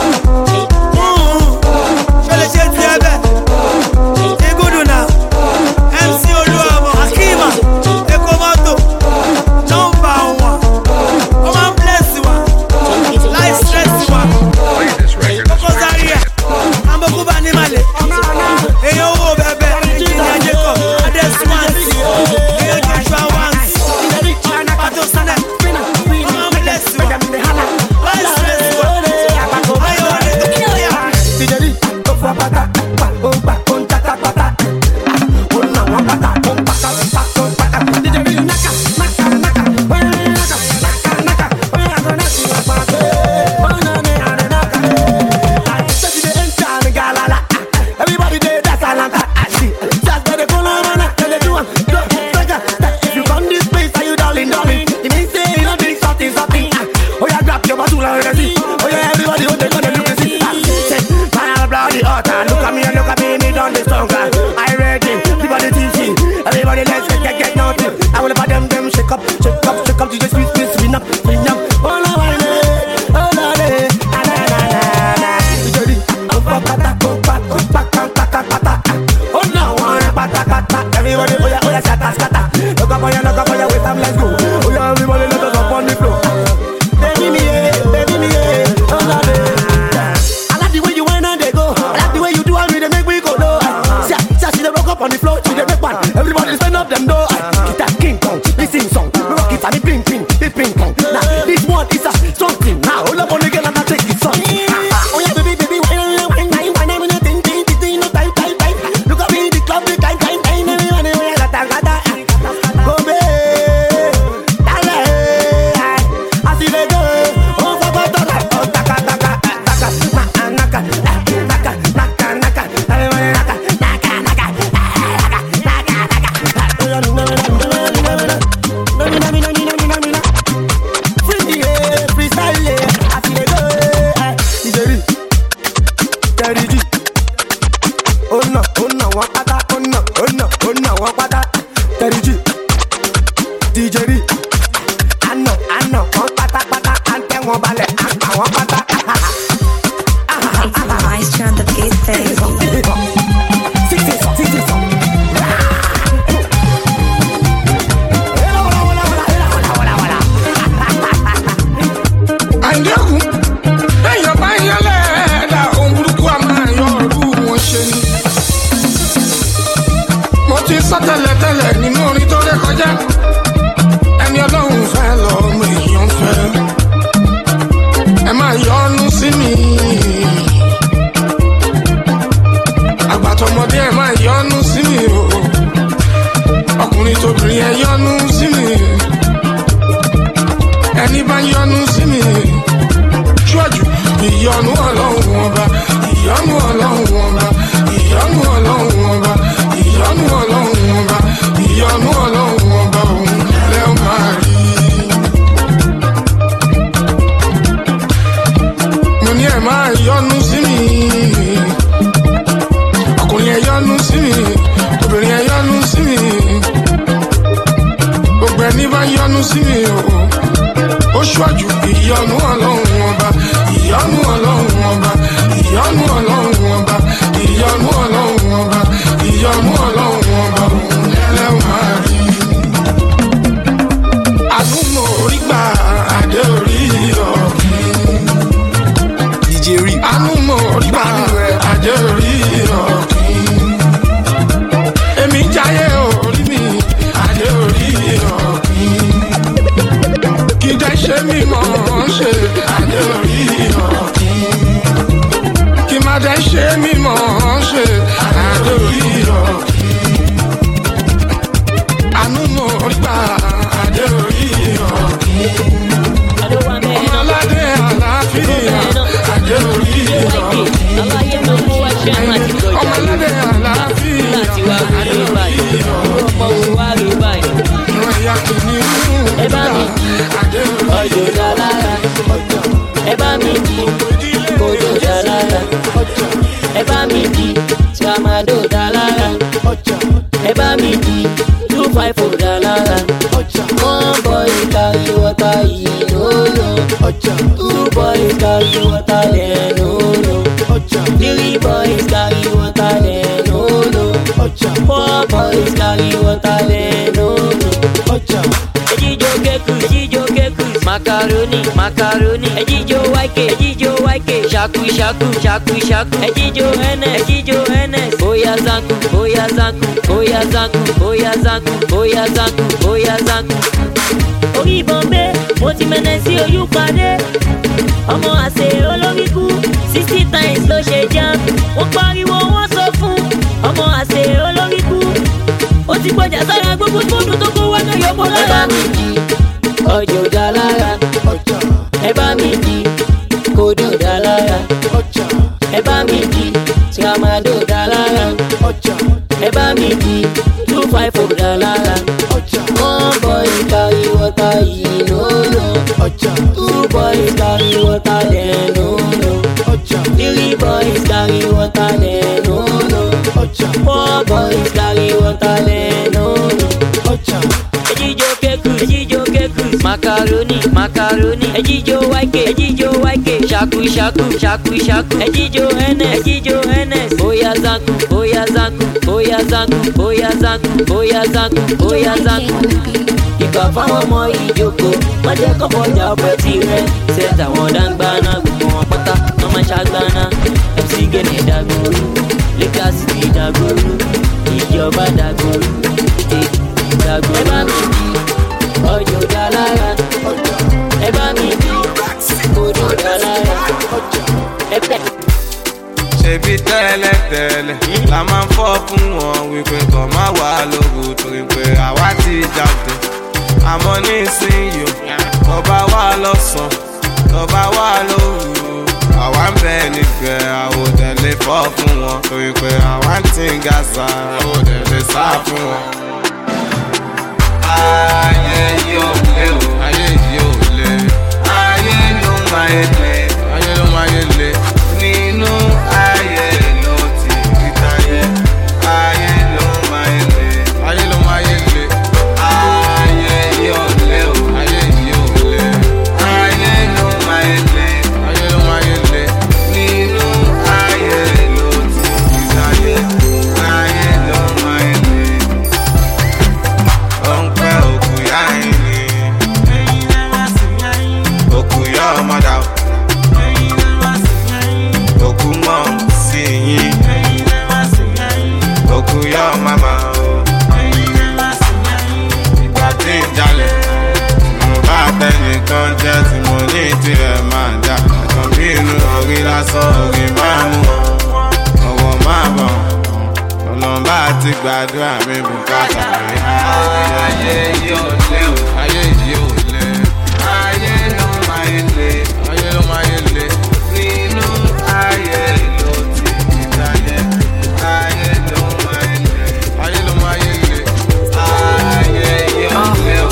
Ṣé lè ṣe ti ẹ bẹ́ẹ̀? Igudu náà, M C Olúọmọ, Akíma, Èkó mọ́tò, nọ́mbà wọn. Ọmọ ń bless wa, láì stress wa. Kókó Zaria, Ambokuba ní Malẹ̀. Èyí owó bẹ̀bẹ̀, Ìjìnlẹ̀ Jacob, Adeswansi, èyí Joshua Wansi, Pato Sanet. Ọmọ ń bless wa, láì stress wa. Ayọ̀ wọlé tó kí ọ̀yà. Tijeri, tó fọ́ pátá, ó gbà ó ń tata pátá. Ó nà wọ́n pátá, ó ń pátá pátá pátá. Tijeri, naka, naka, naka, ó yẹ naka, naka, naka, ó yẹ àgọ́ náà sí wà pàtó. Ó nà ní àrẹ naka. Sẹ́tì dé ń tà ní galala. Everybody dey dance alanta. Just dey go na na na, dey do one. Do sega. If you come this place, are you darling, darling? It means say you no drink something, something. Oh yeah, grab your bottle and let see. Oh yeah, everybody hold the gun and look and see. My bloody altar, look at me and look at me, me done this song. I ready, everybody T V, everybody let's get get get naughty. I will about them them shake up, shake up, shake up to the sweet sweet spin up, spin up. Oh la la la, oh la la, ah la la la la. Tijeri, oh pa pa ta, oh pa, oh pa pa pa pa pa pa. Oh no, one pa ta pa ta. Everybody, oh yeah, oh yeah, scatter scatter. Look up, oh yeah, look up, oh yeah, wait time, let's go. Oh yeah, everybody let us up on the floor. Baby me, yeah, baby me, yeah, oh la la. I like the way you went and they go. I like the way you do and we they make we go low. See, see, see they rock up on the floor, she they make one. Everybody stand up them door. Guitar King Kong, this sing song. We rock it and the ping ping, the ping pong. Now this one is a something. Now hold up on the girl and I take it song. Oh yeah, baby, baby, why why why why why why why ting ting ting ting no time time time. Look at me the club the time time time. Everybody we gata gata. Go be, dale. I see they go. Oh fuck fuck fuck. Oh taka taka taka. Naka naka naka naka naka. Everybody naka naka naka naka naka naka. Oh yeah, no no no no no no no no. No no no no no no no. Free yeah, freestyle yeah. I see they go. Tijeri, Tijeri G. Oh no, oh no, one pata, oh no, oh no, oh no, one pata. Tijeri G, Tijeri. I know, I know, one pata pata, and then one ballet, and one pata. Maestro on the beat, baby. Six six six six. Àìdẹ́kùn, èèyàn bá yẹn lẹ́ẹ̀dá ohun burúkú a máa yọ ọ̀rú wọn ṣe ni. Mo ti sọ tẹ́lẹ̀tẹ́lẹ̀ nínú orin tó ré kọjá. Ẹni ọlọ́run fẹ́ lọ ọmọ èèyàn fẹ́. Ẹ máa yọ́nú sí mi. Àgbàtọ̀mọdé ẹ máa yọ́nú sí mi o. Ọkùnrin tóbìnrin ẹ yọ́nú sí mi. Ẹni bá yọ́nú sí mi. Ṣọ́jú ìyọ́nú ọlọ́run ọba, ìyọ́nú ọlọ́run ọba, ìyọ́nú ọlọ́run ọba, ìyọ́nú ọlọ́run ọba, ìyọ́nú ọlọ́run ọba òun lẹ́ ó máa rí. Mo ní ẹ máa yọ́nú sí mi. Ọkùnrin ẹ yọ́nú sí mi, obìnrin ẹ yọ́nú sí mi. Gbogbo ẹni bá yọ́nú sí mi o. Ó ṣọ́jú ìyọ́nú ọlọ́run ọba, ìyọ́nú ọlọ́run ọba, ìyọ́nú ọlọ́run ọba, ìyọ́nú ọlọ́run ọba, ìyọ́nú ọlọ́run ọba òun lẹ́lẹ́ máa rí. Àdúmọ̀ orí gbà adé orí ọ̀gbìn. D J Rí. Àdúmọ̀ orí gbà adé orí ọ̀gbìn. Èmi jáyé orí mi adé orí ọ̀gbìn. Kì í jẹ́ ṣe mí mọ̀ ọ́n ṣe adé orí ọ̀gbìn. Kì í má jẹ́ ṣe mí mọ̀ ọ́n ṣe adé orí ọ̀gbìn. Àánú mo rí gbà adé orí ọ̀gbìn. Ọmọládé àlàáfíà adé orí ọ̀gbìn. Ọmọládé àlàáfíà adé orí ọ̀gbìn. Ìrọ̀yà kìíní ẹ bá mi jí ọjọ́ dálára ẹ bá mi jí ọjọ́ dálára ẹ bá mi jí ska carry water, then no no. Three boys carry water, then no no. Four boys carry water, then no no. Ejijo keku, ejijo keku. Macaroni, macaroni. Ejijo waike, ejijo waike. Shaku, shaku, shaku, shaku. Ejijo enes, ejijo enes. Oya zanku, oya zanku, oya zanku, oya zanku, oya zanku, oya zanku. Orí Bombay, mo ti mẹ́nẹ̀ sí oyún padé. Ọmọ àṣẹ olórí kú, sixty times ló ṣe jam. Wọ́n pariwo wọ́n sọ fún ọmọ àṣẹ olórí kú. Ó ti gbọ́jà sára gbogbo fóònù tó kó wá náà yọ̀pọ̀ lára. Ẹ bá mi jí, ọjọ́ dá lára. Ẹ bá mi jí, kódò dá lára. Ẹ bá mi jí, tìrámàdò dá lára. Ẹ bá mi jí, two five four dá lára. One boy carry water, he no no. Two boys carry water, they no no. Three boys carry water, they no no. Four boys carry water, they no no. Ejijo keku, ejijo keku. Macaroni, macaroni. Ejijo waike, ejijo waike. Shaku, shaku, shaku, shaku. Ejijo enes, ejijo enes. Oya zanku, oya zanku, oya zanku, oya zanku, oya zanku, oya zanku. Ìgbà fáwọn ọmọ ìjókòó, wọ́n jẹ́ kọ́kọ́ jà ọ̀pẹ tirẹ̀. Ṣé tàwọn dáńgbáná gbogbo wọn pátá, wọ́n máa ṣàgbáná. M C Gene dàgbòrú, Lakers ti dàgbòrú, ìjọba dàgbòrú, dàgbòrú. Ẹ bá mi bí ọjọ́ dá lára, ẹ bá mi bí odò dá lára. Ṣebí tẹ́lẹ̀ tẹ́lẹ̀ la máa ń fọ́ fún wọn wípé kàn má wà lóru torí pé àwa ti jáde. Àmọ́ nísìnyí tọ́ba wà lọ́sàn tọ́ba wà lóru àwa ń bẹ nígbẹ́ àwòdẹ̀lẹ̀ fọ́ fún wọn torí pé àwa ń tí ń gàṣà àwòdẹ̀lẹ̀ sá fún wọn. Ayé yóò lé o, ayé yóò lé, ayé ló máa yé lé, ayé ló máa yé lé nínú ayé ló ti rí táyé, ayé ló máa yé lé, ayé ló máa yé lé, ayé yóò lé o, ayé yóò lé, ayé ló máa yé lé, ayé ló máa yé lé nínú ayé ló ti rí táyé, ayé ló máa yé lé. Ó ń pẹ́ òkú yá yín ni, òkú yá ọmọdà. Òkú mọ̀ sí yín, òkú yọ màmá o. Ìgbà tí ń jalè, mo bá tẹnìkan jẹ́ tí mo ní tirẹ̀ máa jà. Ẹ̀kan bí inú orí lásán orí máa mú ọwọ́ máa bọ̀. Ọlọ́mbà ti gbàdúrà mi bùkátà mi. Ayé yóò lé o, ayé yóò lé, ayé ló máa yé lé, ayé ló máa yé lé nínú ayé ló ti rí táyé, ayé ló máa yé lé, ayé ló máa yé lé, ayé yóò lé o,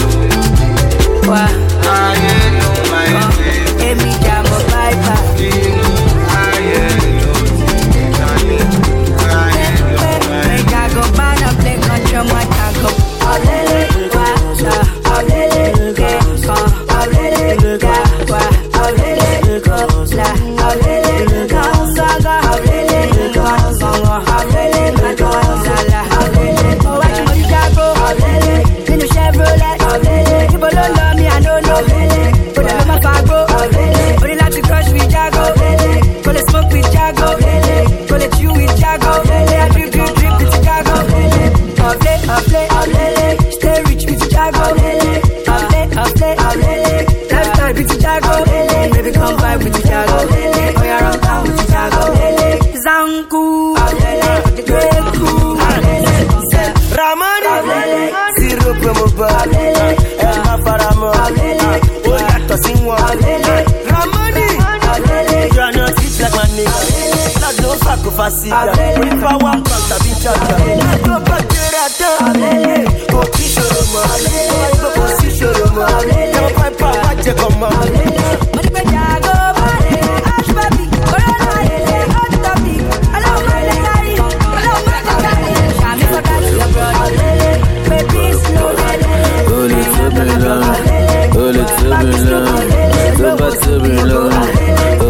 ayé ló máa yé lé, èmi jà mọ́ báyìí nínú ayé ló ti rí táyé, ayé ló máa yé lé. Jago bana play control my tango. Alele wa sa, alele ke kon, alele ga wa, alele ko la, alele ko saga, alele ko songo, alele ko sala, alele ko wa mo jago, alele nínú Chevrolet, alele ibo lo lọ mi I no know, alele ko le ma fago, alele ori láti crush with jago, alele ko le smoke with jago, alele ko le chew with jago, alele I drip drip drip with jago, alele play, I play, alele stay rich with jago, alele I play, I play, alele lifestyle with jago, alele baby come vibe with jago, alele oh yeah run down with jago, alele zanku, alele greku, alele Ramani, zero promo bar, ẹ má fara mọ́, ó yàtọ̀ sí wọn. Ramani, you are not fit like my nigga. Lọ́dún ó fàkó fàṣígà, onífà wà ń pa tàbí jàjà. Lọ́dún bá kéré àdán, kò kí ṣòro mọ́. Lọ́dún kò sí ṣòro mọ́. Yọ̀ọ́ pàìpà wá jẹ kàn mọ́. Mo ní pé jago bọ́ọ̀lì, aṣọ bàbí, corona ilé, hot topic, ọlọ́run máa lè kárí, ọlọ́run máa lè kárí. Ṣàmì fọ́tà sí ọ̀bùrọ̀ ọ̀lẹ́lẹ̀, baby slow lẹ́lẹ̀. Ó lè tóbi lọ́rùn, ó lè tóbi lọ́rùn, tó bá tóbi lọ́rùn, ó lè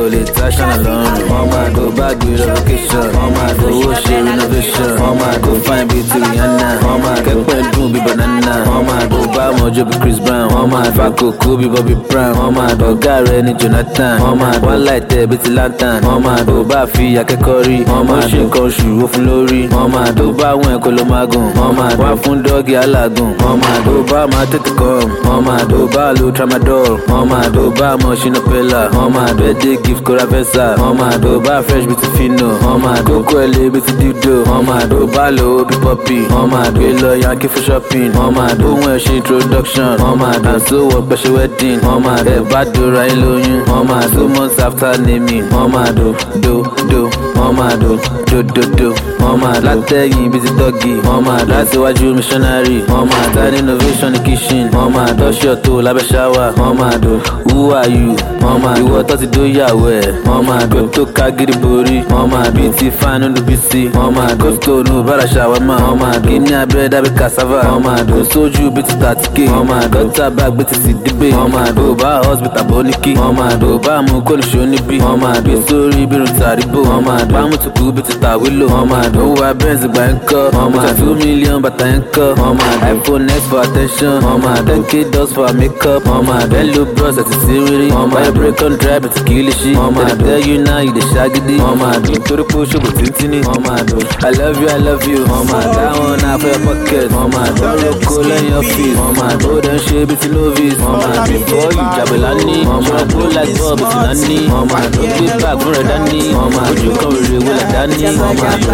fashion alone. Wọ́n máa do báàgì relocation. Wọ́n máa do owó ṣe renovation. Wọ́n máa do fine bíi ti Rihanna. Wọ́n máa kẹ́pẹ́ dùn bíi banana. Wọ́n máa do bá mọ́jọ́ bíi Chris Brown. Wọ́n máa fa kòkó bíi Bobby Brown. Wọ́n máa do ọ̀gá rẹ̀ ní Jonathan. Wọ́n máa do one light ẹ̀ bíi ti lantern. Wọ́n máa do bá fi akẹ́kọ̀ọ́ rí. Wọ́n máa ṣe nǹkan oṣù ó fún lórí. Wọ́n máa do bá àwọn ẹ̀kọ́ ló máa gùn. Wọ́n máa wá fún dọ́ọ̀gì alágùn. Wọ́n máa do bá máa tètè kọ́. Wọ́n máa do bá lo tramadol. Wọ́n máa do bá mọ̀ ṣínà pẹ́lá. Wọ́n máa do ẹ̀dẹ́ gift kóra fẹ́sà. Wọ́n máa do bá fresh bíi ti fino. Wọ́n máa do kó ẹ̀lẹ́ bíi ti dildo. Wọ́n máa do bá lo bí pọ́pì. Wọ́n máa do èlò yankee fún shopping. Wọ́n máa do ohun ẹ̀ṣin introduction. Wọ́n máa do àǹsó wọ pẹ̀ṣẹ̀ wedding. Wọ́n máa do ẹ̀bá dora ẹ̀ lóyún. Wọ́n máa do months after naming. Wọ́n máa do do do. Wọ́n máa do do do do. Wọ́n máa do látẹ̀yìn bíi ti dọ́gì. Wọ́n máa do láti wájú missionary. Wọ́n máa do style innovation ní kitchen. Wọ́n máa do ṣọ́ tó lábẹ́ ṣáwà. Wọ́n máa do who are you? Wọ́n máa do ìwọ tó ti dó yàwó ẹ̀. Wọ́n máa do tó ká gidi borí. Wọ́n máa do bíi ti fan nínú bí sí. Wọ́n máa do stone bára ṣàwámà. Wọ́n máa do kíní abẹ́rẹ́ dábẹ́ cassava. Wọ́n máa do sójú bíi ti tàtíkè. Wọ́n máa do gọ́tà bag bíi ti sì dígbè. Wọ́n máa do bá hospital bóníkì. Wọ́n máa do bá mú kólíṣó níbí. Wọ́n máa do sórí bírun tàríbò. Wọ́n máa do bá mú tùkú bíi ti tàwílò. Wọ́n máa do wá benz gbà ń kọ́. Wọ́n máa do two million bàtà ń kọ́. Wọ́n máa do iPhone X for attention. Wọ́n máa do ten k dollars for makeup. Wọ́n máa do hello bros àti sírírí. Wọ́n máa do break on drive àti kìlìṣí. Wọ́n máa do tell you now you dey ṣagidi. Wọ́n máa do torí pé ó ṣòbò tíntínní. Wọ́n máa do I love you I love you. Wọ́n máa do àwọn náà fẹ́ pocket. Wọ́n máa do lóko lẹ́yìn ọ́fíìsì. Wọ́n máa do ó dẹ̀ ń ṣe bíi ti novice. Wọ́n máa do before you jàbẹ̀lá ní. Wọ́n máa do like bob ti náà ní. Wọ́n máa do gbé bag fún rẹ̀ dání. Wọ́n máa do kan rere wọlé dání. Wọ́n máa do.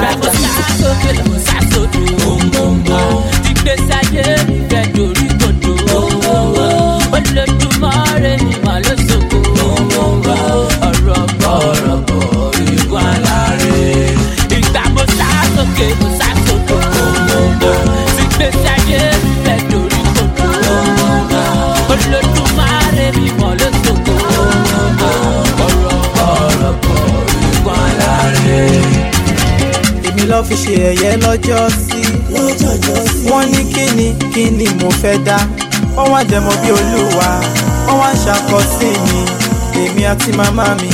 Ìgbésàyé fẹ́ dorí kodò. Olódùmarè ni màá ló sòkò. Ọ̀rọ̀ bọ̀ ọ̀rọ̀ bọ̀ ìgbọ́n aláre. Ìgbà mo sá sókè mo sá sókè. Ìgbésàyé fẹ́ dorí kodò. Olódùmarè ni màá ló sòkò. Ọ̀rọ̀ bọ̀ ọ̀rọ̀ bọ̀ ìgbọ́n aláre. Èmi lọ fi ṣe ẹ̀yẹ lọ́jọ́ sí. Wọ́n ní kíni kíni mo fẹ́ dá. Wọ́n wá dẹ̀mọ́ bí olúwa. Wọ́n wá ṣàkọsí mi. Èmi àti màmá mi.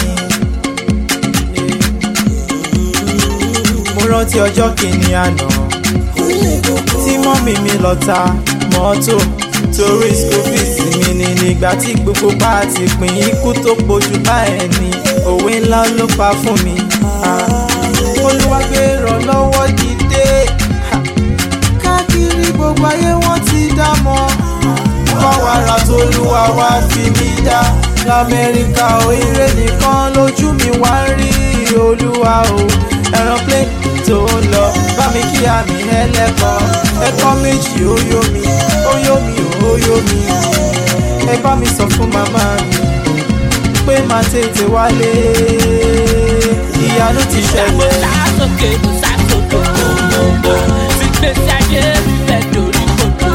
Mo rántí ọjọ́ kìíní àná. Tí mọ́mì mi lọ ta mọ́tò. Torí school fees mi ni nígbà tí gbogbo bá ti pín ikú tó pojú bá ẹni. Òwe ńlá ló pa fún mi. Olúwa gbé ìrànlọ́wọ́ dìde. Káàkiri gbogbo ayé wọ́n ti dá mọ́. Fáwárà t'Olúwa wá fi mí dá. L'Amẹ́ríkà òyìnbó nìkan lójú mi wá rí. Olúwa o, aeroplane tó ń lọ. Bá mi kí àmì ẹlẹ́kọ̀ọ́. Ẹ̀kọ́ méjì ó yó mi, ó yó mi ó yó mi. Ẹ bá mi sọ fún màmá mi pé màá tètè wálé. Ìyanu ti ṣẹlẹ̀. Mo sá sókè mo sá sókè. Ìgbésàyé fẹ́ dorí kodò.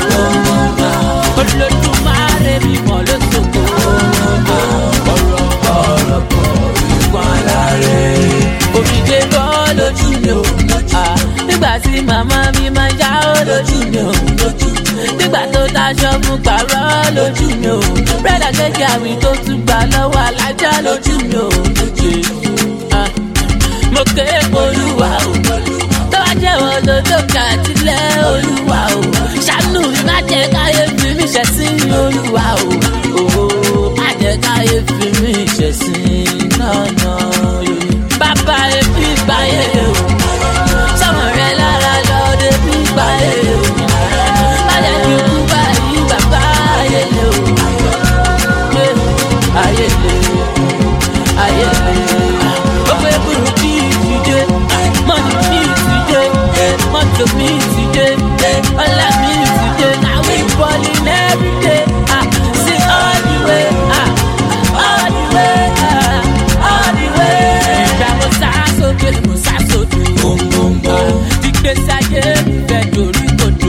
Olódùmarè mi mọ̀ ló sòkò. Ọ̀rọ̀ ọ̀rọ̀ bọ̀ ìgbọ́n aláre. Omijé bọ́ lójú mi ò. Nígbà tí màmá mi máa já ó lójú mi ò. Nígbà tó daṣọ fún pàrọ̀ lójú mi ò. Bẹ́ẹ̀dà kejì àwìn tó tún gbà lọ́wọ́ alájà lójú mi ò. Mo ké olúwa o. Tó bá jẹ́ wọn lọ́dọ̀ kàtílẹ̀ olúwa o. Ṣàánú mi má jẹ́ káyé fi mí ṣẹ̀sín olúwa o. Má jẹ́ káyé fi mí ṣẹ̀sín náà náà. Bàbá ebi gbáyé o. Sọ̀rọ̀ rẹ lára lọ́dẹ bí gbáyé o. Má jẹ́ kí ikú báyìí bàbá ayé lè o. Ayé lè ayé lè. Ó fẹ́ burú kí ìtújé. Money me today. Motor me today. Ọlá mi today. Now we balling every day. Ah, see all the way. Ah, all the way. Ah, all the way. Ìgbà mo sá sókè, mo sá sókè. Ìgbésàyé fẹ́ dorí kodò.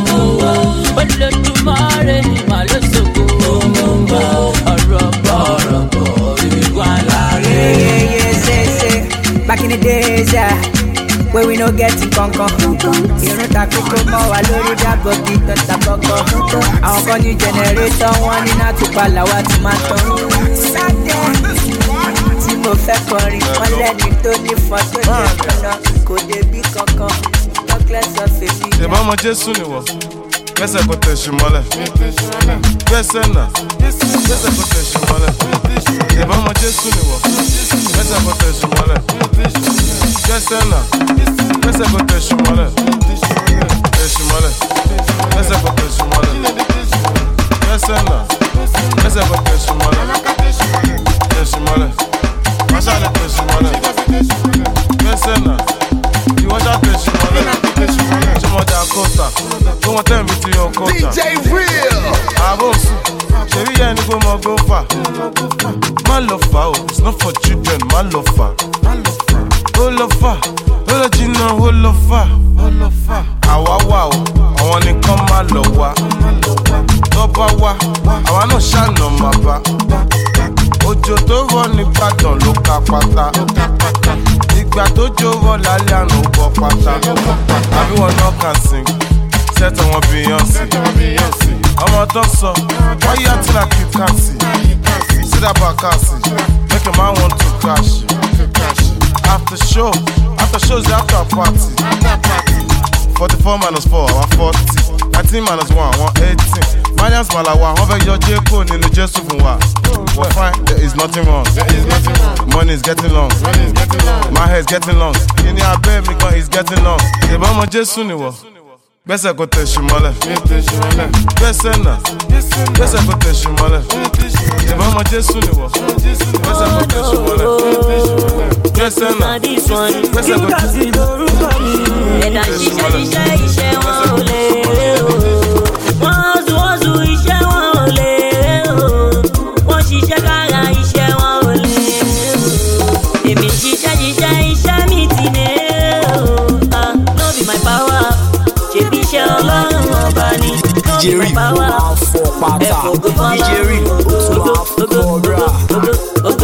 Olódùmarè ni màá ló sòkò. Ọ̀rọ̀ bọ̀ ọ̀rọ̀ bọ̀ ìgbọ́n aláre. Yeah, yeah, say, say. Back in the days, yeah. Where we no get in concon. Irun ta kókó mọ́ wa lórí dàgbò kí tọ́ta kọ́kọ́. Àwọn kan ní jẹnẹrétọ̀ wọn ní náà tún palà wá tí máa tán. Tí mo mo fẹ́ kọrin wọ́n lẹ́ni tó ní fọ́tò lè kùnà kò débí kankan chocolate of èmi. ìbá ọmọ jésù nìwọ gbẹ́sẹ̀ kò tẹ̀sù mọ́lẹ̀ gbẹ́sẹ̀ náà gbẹ́sẹ̀ kò tẹ̀sù mọ́lẹ̀ ìbá ọmọ jésù nìwọ gbẹ́sẹ̀ kò tẹ̀sù mọ́lẹ̀ gbẹ́sẹ̀ náà gbẹ́sẹ̀ kò tẹ̀sù mọ́lẹ̀ tẹ̀sù mọ́lẹ̀ gbẹ́sẹ̀ kò tẹ̀sù mọ́lẹ̀ gbẹ́sẹ̀ náà gbẹ́sẹ̀ kò tẹ̀sù mọ́lẹ̀ tẹ̀sù mọ́lẹ̀ máṣáàlẹ̀ tẹ̀sù mọ́lẹ̀ gbẹ́sẹ̀ náà ìwọ́jà tẹ̀sù mọ́lẹ̀ ṣọmọdé àkọ́tà tó wọ́n tẹ̀ mí ti yan kọ́tà. D J Real. àbòsù ṣèbí yẹn ni kò mọ gófà. má lọ fà o it's not for children má lọ fà. ó lọ fà ó lọ jìnnà ó lọ fà. àwa wà o àwọn nìkan má lọ wá. tó bá wá àwa náà ṣàna máa bá. òjò tó rọ̀ nìbàdàn ló ka pátá. ìgbà tó jó rọ̀ lálẹ́ àná ó bọ́ pátá. àbí wọn náà kàn sing sẹ́tọ̀ wọn Beyonce. ọmọ tó sọ wáyé àti là kí kàn sí. sídà bá kàn sí make a man want to cash. after show after show is after party. forty-four minus four àwọn forty. nineteen minus one àwọn eighteen. Mariams Malawa wọ́n fẹ́ yọ Jeko nínú Jésù fún wa. We're fine, there is nothing wrong. Money is getting long. My hair is getting long. Kini abẹ́ mi gan is getting long. Ìbá ọmọ Jésù nìwọ. Gbẹ́sẹ̀ kò tẹ̀sù mọ́lẹ̀. Gbẹ́sẹ̀ náà. Gbẹ́sẹ̀ kò tẹ̀sù mọ́lẹ̀. Ìbá ọmọ Jésù nìwọ. Gbẹ́sẹ̀ kò tẹ̀sù mọ́lẹ̀. Gbẹ́sẹ̀ náà. Gbẹ́sẹ̀ kò tẹ̀sù mọ́lẹ̀. Ẹ̀dá ṣiṣẹ́ ṣiṣẹ́ iṣẹ́ wọn ò lè o. Wọ́n zu wọ́n zu iṣẹ́ wọn ò lè o. Wọ́n ṣiṣẹ́ kára iṣẹ́ wọn ò lè o. Èmi ṣiṣẹ́ ṣiṣẹ́ iṣẹ́ mi ti ní o. Ah, no be my power. Ṣèbí iṣẹ́ ọlọ́run ọba ni. No be my power. Ẹ̀fọ́ gbogbo ọlọ́run. Ogo ogo ogo ogo ogo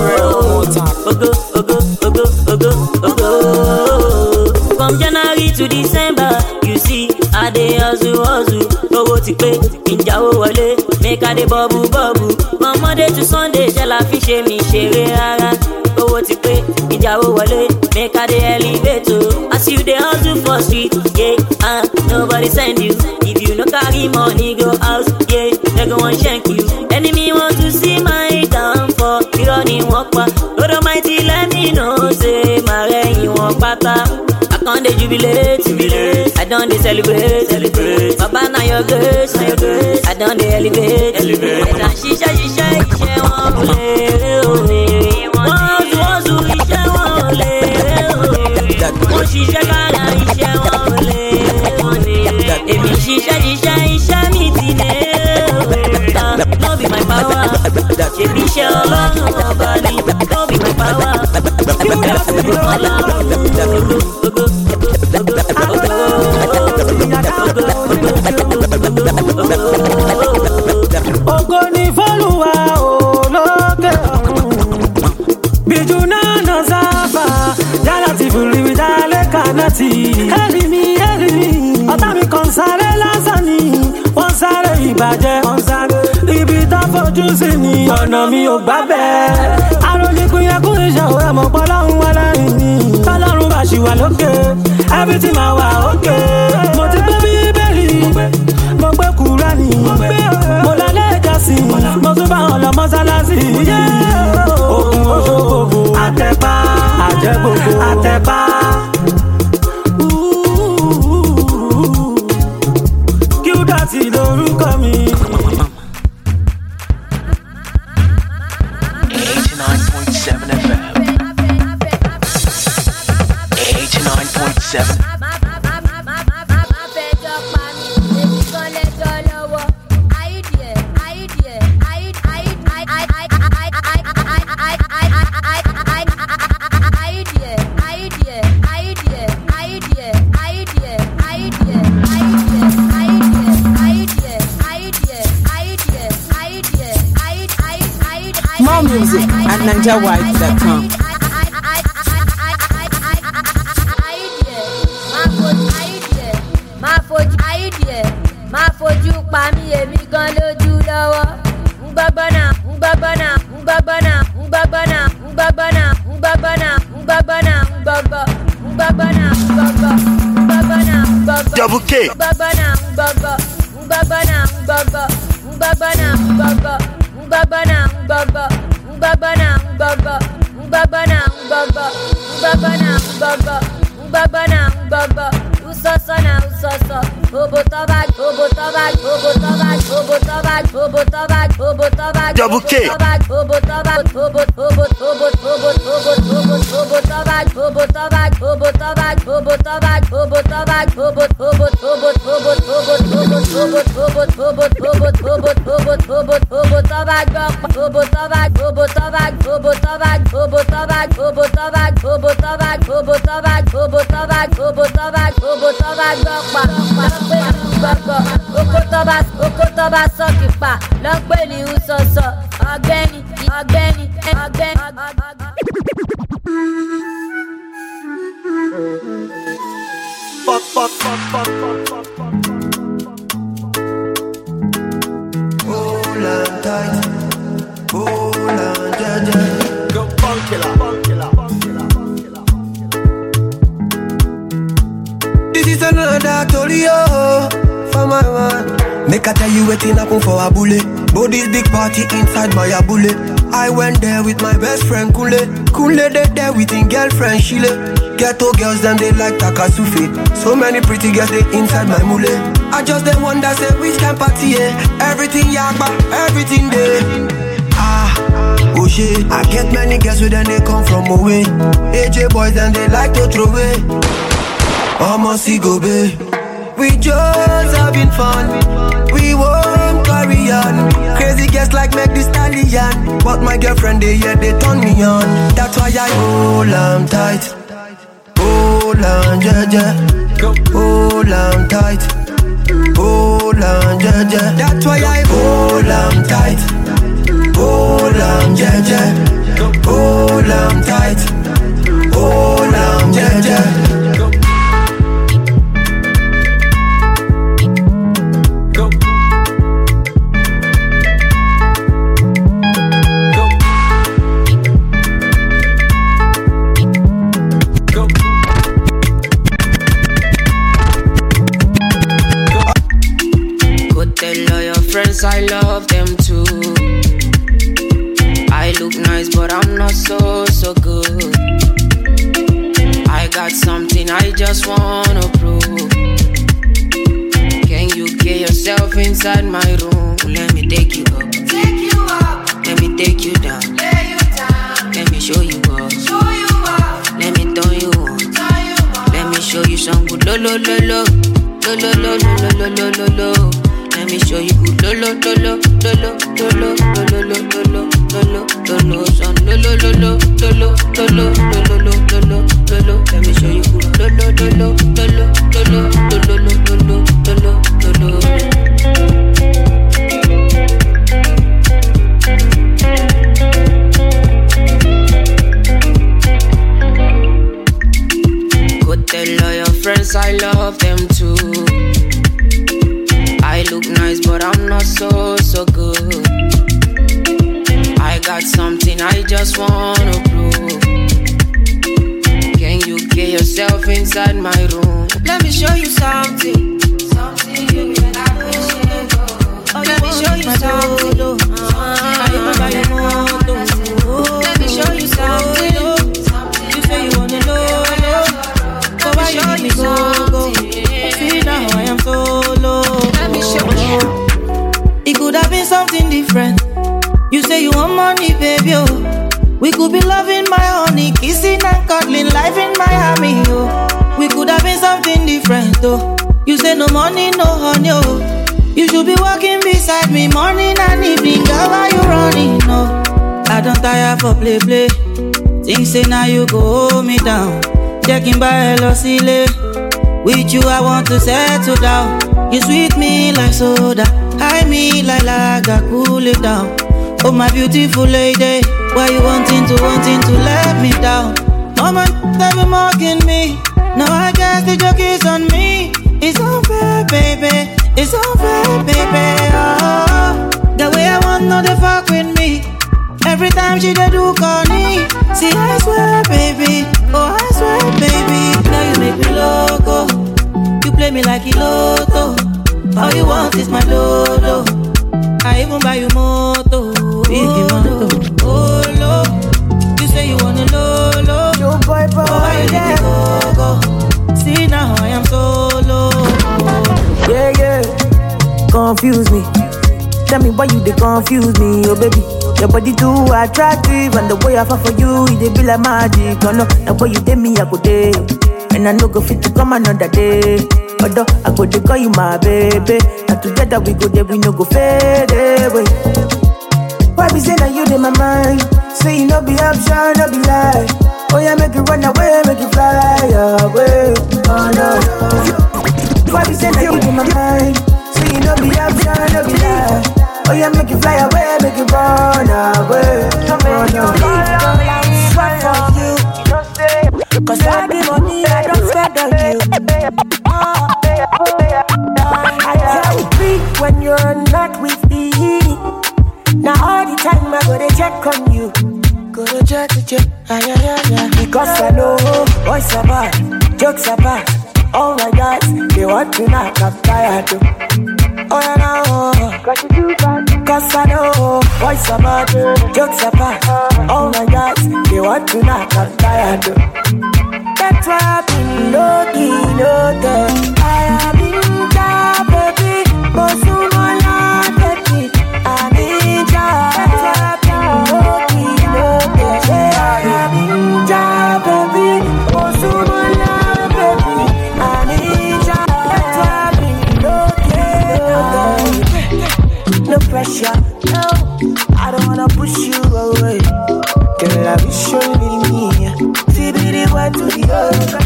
ogo ogo ogo ogo ogo. From January to December, you see, I dey hustle hustle. Owó ti pé, ìjáwó wọlé, make I dey bubble bubble. From Monday to Sunday, ṣe la fi ṣe mi ṣeré rárá. Owó ti pé, ìjáwó wọlé, make I dey elevate o. As you dey hustle for street, yeah, ah, nobody send you. If you no carry money, go house, yeah, they go wan shank you. Enemy want to see my downfall, irọ́ ni wọ́n pa. Lord Almighty let me know, say, màá rẹ̀yìn wọn pátá. I don dey jubilate, jubilate. I don dey celebrate, celebrate. Baba na your grace, na your grace. I don dey elevate, elevate. Ẹ̀dá ṣiṣẹ́ ṣiṣẹ́ iṣẹ́ wọn ò lè o. Wọ́n zu wọ́n zu iṣẹ́ wọn ò lè o. Wọ́n ṣiṣẹ́ kára iṣẹ́ wọn ò lè o. Èmi ṣiṣẹ́ ṣiṣẹ́ iṣẹ́ mi ti lè o. No be my power. Ṣèbí iṣẹ́ ọlọ́run ọba ni. No be my power. Ògo ni f'Olúwa olókè ọ̀run. Bíjú náà nà sábà, yálà ti fìrí mi dálé kànáàtì. Ẹ̀rí mi, ẹ̀rí mi, ọ̀tá mi kàn sáré lásán ni. Wọ́n sáré ìbàjẹ́, wọ́n sáré. Ibi tó fojú sí ni ọ̀nà mi ò gbà bẹ́ẹ̀. Aróníkun yẹ kó ìṣàwó ẹ̀ mọ̀ pọ́ lọ́hùn wá láyìn ni. Tọ́lọ́run bá ṣì wà lókè, everything máa wà ókè. Mo ti gbé bíbélì, mo gbé Kùránì, mo lọ lé ìjọsìn, mo tún bá wọn lọ mọ́sálásí. Ògùn oṣoògùn àtẹ̀pá, àjẹgbogbo àtẹ̀pá. Kí ó dá sí lórúkọ mi. eighty-nine point seven F M. eighty-nine point seven. More music at ninja white dot com. Má fojú pa mí èmi gan lójú lọ́wọ́. Ń gbọ́gbọ́nà, ń gbọ́gbọ́nà, ń gbọ́gbọ́nà, ń gbọ́gbọ́nà, ń gbọ́gbọ́nà. Mbabana, Mbabana, Mbaba, Mbabana, Mbaba, Mbabana, Mbaba. Double K. Mbabana, Mbaba, Mbabana, Mbaba, Mbabana, Mbaba, Mbabana, Mbaba, Mbabana, Mbaba, Mbabana, Mbaba, Mbabana, Mbaba, Mbabana, Mbaba. Usasana, usasa. Obo tabak, obo tabak, obo tabak, obo tabak, obo tabak, obo tabak. Double K. Obo tabak, obo, obo, obo, obo, obo, obo, obo tabak, obo tabak, obo tabak, obo tabak, obo tabak, obo, obo, obo, obo, obo, obo, obo, obo, obo, obo, obo, obo, obo, obo tabak, obo tabak, obo tabak, obo tabak, obo tabak, obo tabak, obo tabak, obo tabak, obo tabak, obo tabak, obo tabak, gọpa, lọ́pẹ́ ní gbọ̀gbọ̀, oko tọ́ba, oko tọ́ba sọ́kìpà, lọ́pẹ́ ní ùsọ̀sọ̀, ọ̀gbẹ́ni, ọ̀gbẹ́ni, ọ̀gbẹ́ni. Fuck, fuck, fuck, fuck, fuck, fuck, fuck. Hold on tight, hold on, jaja. Go funk killer, funk killer, funk killer, funk killer. This is another story, oh, for my man. Make I tell you wetin happen for Abule. But this big party inside my Abule. I went there with my best friend Kule. Kule they there with his girlfriend Shile. Ghetto girls them they like Takasufi. So many pretty girls they inside my mule. I just they wonder say which kind party eh? Everything yakba, everything there. Ah, oh shit. I get many girls with them they come from away. A J boys and they like to throw away. Almost go be. We just having fun. We won't carry on. Crazy girls like make this stallion. But my girlfriend they yeah they turn me on. That's why I hold on tight. Hold on jaja. Hold on tight. Hold on jaja. That's why I hold on tight. Hold on jaja. Hold on tight. Hold on jaja. I love them too. I look nice, but I'm not so, so good. I got something I just wanna prove. Can you get yourself inside my room? Let me take you up. Take you up. Let me take you down. Lay you down. Let me show you up. Show you up. Let me turn you on. Turn you on. Let me show you some good lo lo lo lo. Lo lo lo lo lo lo lo lo. Let me show you good lo lo lo lo lo lo lo lo lo lo lo lo lo lo son lo lo lo lo lo lo lo lo lo lo lo lo. Let me show you good lo lo lo lo lo lo lo lo lo lo lo lo. Go tell all your friends I love them too. I look nice, but I'm not so, so good. I got something I just wanna prove. Can you get yourself inside my room? Let me show you something. Something you can appreciate. Oh, let me show you something. Let me show you something. You say you wanna know. But why you need me go, go? See now I am solo. It could have been something different. You say you want money, baby, oh. We could be loving my honey, kissing and cuddling, life in Miami, oh. We could have been something different, oh. You say no money, no honey, oh. You should be walking beside me morning and evening, girl, why you running, no? I don't tire for play, play. Things say now you go hold me down. Checking by L O C L A. With you I want to settle down. You sweet me like soda, high me like lager, cool it down. Oh my beautiful lady, why you wanting to, wanting to let me down? Mama, they be mocking me. Now I guess the joke is on me. It's unfair, baby. It's unfair, baby. Oh, the way I want, no, they fuck with me. Every time she dey do corny, see I swear, baby, oh I swear, baby. Now you make me loco, you play me like a lotto. All you want is my dodo. I even buy you moto, big moto, oh lo. You say you wanna lolo, yo boy, boy, oh, why you let me go, go? See now I am solo. Yeah, yeah, confuse me. Tell me why you dey confuse me, oh baby. Your body too attractive, and the way I fall for you, it dey be like magic. Oh no, the way you take me, I go day, and I no go fit to come another day. Although I go dey call you my baby, and together we go there, we no go fade away. Why be say that you in my mind? Say you no be option, no be lie. Oh yeah, make it run away, make it fly away. Oh no. Why be say that you in my mind? Say you no be option, no be lie. Oh yeah, make it fly away, make it run away. Oh no. Cause all the money I don't spend on you. Oh. I can't breathe when you're not with me. Now all the time I go to check on you. Go to check, to check, ah, yeah, yeah, yeah. Because I know boys are bad, jokes are bad. All my guys, they want to knock, I'm tired too. Oh yeah, no, cause you too bad. Cause I know boys are bad, jokes are bad. All my guys, they want to knock, I'm tired too. That's why I've been low-key, low-key. I have been down, baby. Mosumola, baby. I'm in down. That's why I've been low-key, low-key. I have been down, baby. Mosumola, baby. I'm in down. That's why I've been low-key, low-key. No pressure, no. I don't wanna push you away. Girl, I be showing me. See the one to the other.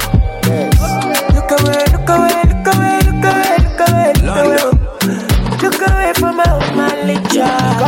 Yes. Look away, look away, look away, look away, look away, look away. Look away from my my licha.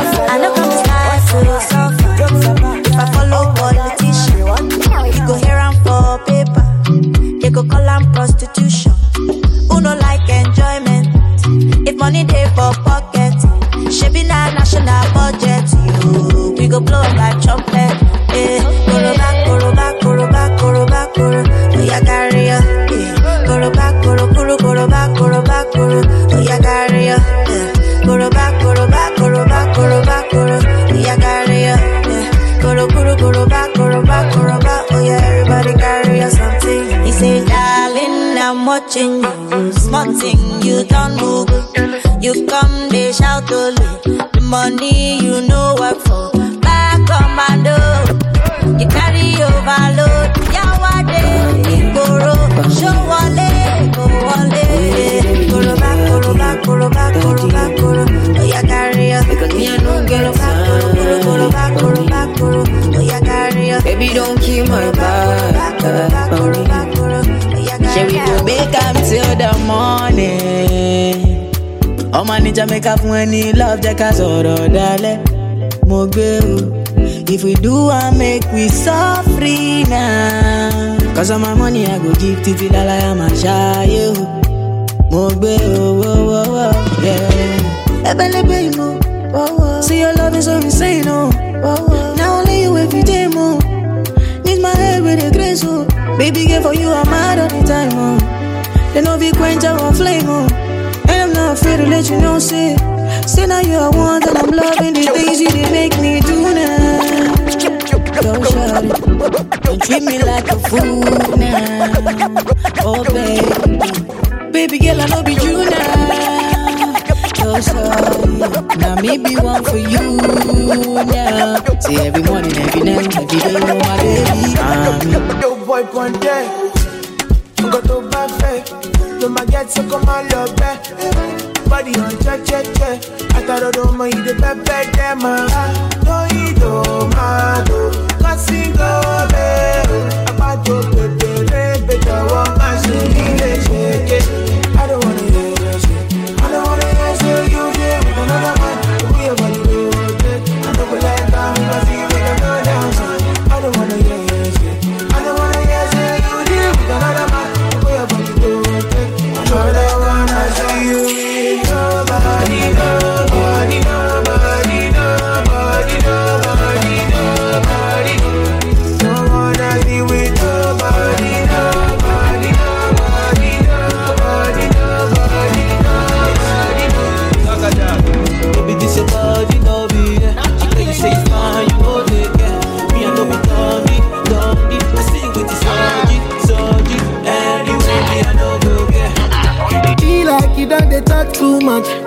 I know come start to suffer. If I follow politician, you go hear am for paper. They go call am prostitution. Who no like enjoyment? If money dey for pocket, she be na national budget. You, we go blow like trumpet. Eh, koroba, koroba, koroba, koroba, koro. Oh yeah, carry ya. Eh, koroba, koro, koro, koroba, koroba, koro. Oh yeah, carry ya. Eh, koroba, koroba, koroba, koroba, koro. Oh yeah, carry ya. Eh, koro, koro, koroba, koroba, koroba. Oh yeah, everybody carry ya something. He say, darling, I'm watching you. Small thing, you don't move. You come, they shout only. The money you know work for. Back commando. You carry overload, yawade, goro, show wale, go wale, goro back, goro back, goro back, goro back, goro. Oh yeah, carry ya. Because me I don't get back, goro, goro back, goro back, goro. Oh yeah, carry ya. Baby, don't kill my vibe. Shall we go make up till the morning? Oh my ninja make up when he love Jacka Zoro, dale, mo gbe o. If we do, I make we suffer now. Cause of my money, I go give Titi Lala, I'm a shy. Mogbe, oh, oh, oh, oh, yeah. Ebelebe, mo. Oh, oh. See your love is so insane, oh. Oh, oh. Now only you every day, mo. Need my head with a grace, oh. Baby, girl, for you, I'm mad all the time, oh. They know we quench our flame, oh. And I'm not afraid to let you know, say. Say now you are one, and I'm loving the things you did make me do now. Don't shout it, don't treat me like a fool now. Oh baby, baby girl I know be you now. Don't shout it, now me be one for you now. See every morning, every night, every day, oh my baby. Um, Yo boy one day, I'm got to buy fake. No my get so come on love back. Body on check, check, check. I thought I don't mind the pepe, them. No, you don't mind. Cause you go there. I'm about to put the red, but I want my city, shake it. I don't wanna hear that shit. I don't wanna hear say you there with another man. We are gonna do it. I don't go like that, cause you make a no dance. I don't wanna hear that shit. I don't wanna hear say you there with another man. We are gonna do it. I don't wanna see you. Nobody, nobody, nobody, nobody, nobody.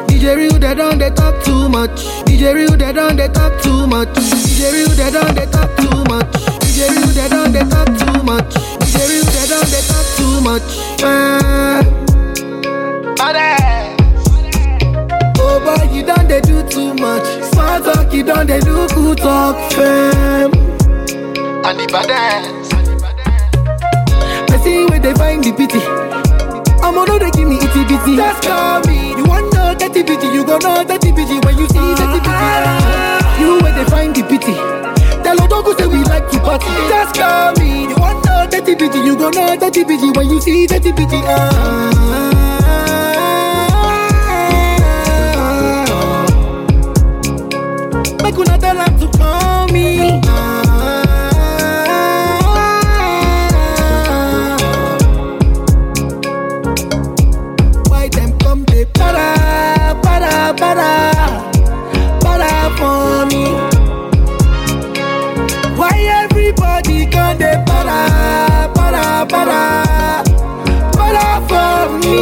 D J Real, they don't they talk too much. D J Real, they don't they talk too much. D J Real, they don't they talk too much. D J Real, they don't they talk too much. D J Real, they don't they talk too much. Uh, oh boy, you don't they do too much. Smart talk, you don't they do good talk, fam. And the baddest. I see where they find the pity. I'm gonna they give me itty bitty. Just call me. You want know dirty bitty, you gon' know dirty bitty when you see dirty bitty. You where they find the pity. Tell Odogu say we like to party. Just call me. You want know dirty bitty, you gon' know dirty bitty when you see dirty bitty. Uh, make una tell them to call me. Para, para, para, para for me. Why everybody can they para, para, para, para for me?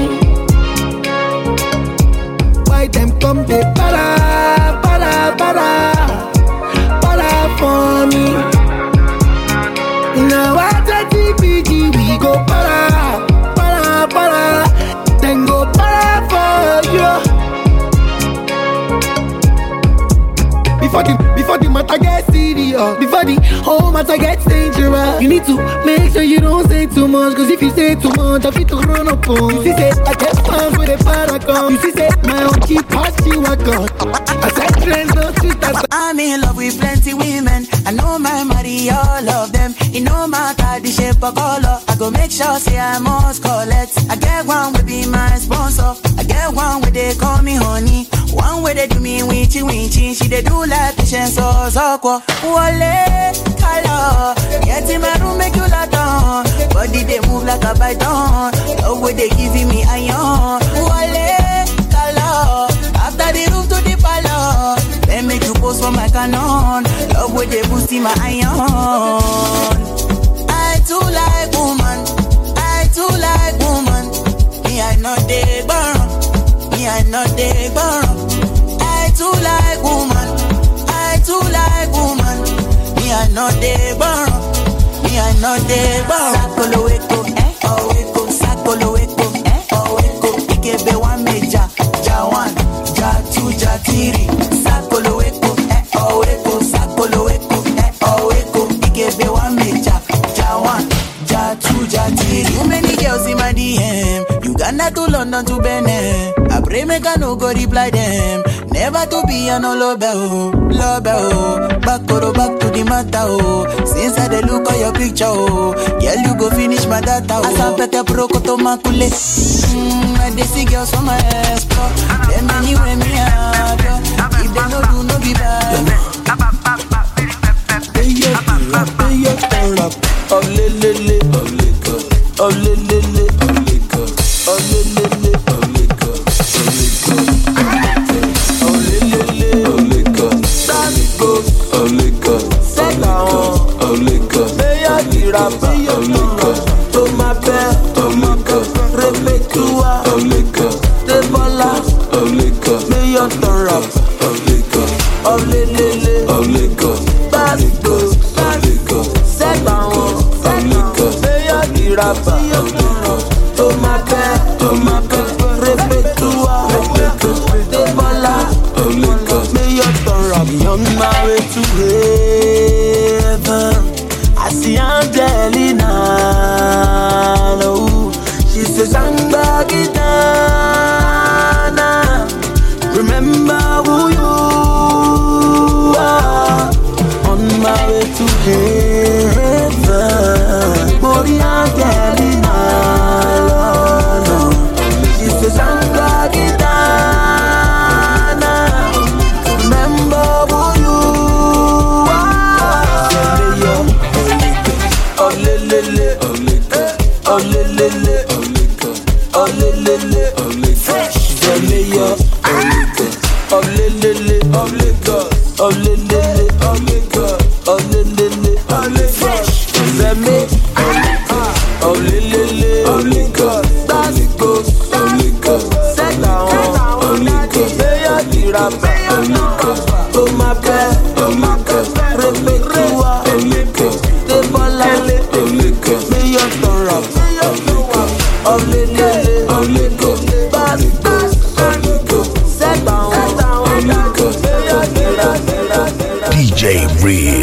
Why them come they para, para, para, para for me? Now at the T V G we go para, para, para, then go para for you. Before the, before the matter gets serious, before the whole matter gets dangerous, you need to make sure you don't say too much. Cause if you say too much, I feel to run up on. You see say, I get fans with a paragon. You see say, my own cheap past you I got. I said friends don't treat us. I'm in love with plenty women. I know my money, all of them. It no matter the shape or color. I go make sure say I must collect. I get one will be my sponsor. I get one where they call me honey. One where they do me winchy winchy. She they do like patience or zoko. Wale, color. Get in my room, make you like on. Body they move like a python. Love where they giving me iron. Wale, color. After the roof to the palace. Then make you post for my canon. Love where they boosting my iron. I too like woman. I too like woman. Me I not they burn. Me I not they burn. I too like woman. I too like woman. Me I not they burn. Me I not they burn. Sakolo eko, eh? Oh eko, sakolo eko, eh? Oh eko. Ikebe one meja, ja one, ja two, ja three. Sakolo eko, eh? Oh eko, sakolo eko, eh? Oh eko. Ikebe one meja, ja one, ja two, ja three. Too many girls in my D M. Uganda to London to Benin. I pray make I no go reply them. Never to be a no love oh, love oh. Back to back to the matter oh. Since I dey look at your picture oh, girl you go finish my data oh. Asapete proko to makule. Mmm, I dey see girls on my explore. Them anyway me have yo. If they no do no be bad. Hey yo, hey yo, turn up. Oh le le le, oh le go. Oh le le le, oh le go. Oh le le le, oh le go. Oh le le le, oh le go. That's good, oh le go. Set down, oh le go. Hey yo, the rapper, oh le go. To my bed, oh le go. Rebecca, oh le go. The bola, oh le go. Hey yo, turn up, oh le go. Oh le le le, oh le go. That's good, oh le go. Set down, oh le go. Hey yo, the rapper, oh le go. To my bed, to my bed. Rebecca, oh le go. The bola, oh le go. May your turn up. On my way to heaven, I see Angelina. Oh, she says I'm back in Ghana. Remember who you are. On my way to heaven, Mori Angelina. No, she says I'm back in Ghana. Remember who you are. Oh le le le, oh le go. Oh le le le, oh le go. Oh le le le, oh le go. Oh le yo, oh le go. Oh le le le, oh le go. Oh le le le, oh le go. Oh le le le, oh le go. Zeme, oh le le le, oh le go. That's good, oh le go. Set down, oh le go. liquor, of liquor, Million ton rap, of liquor, of liquor, bass, bass, of liquor, set down, of liquor. D J Real.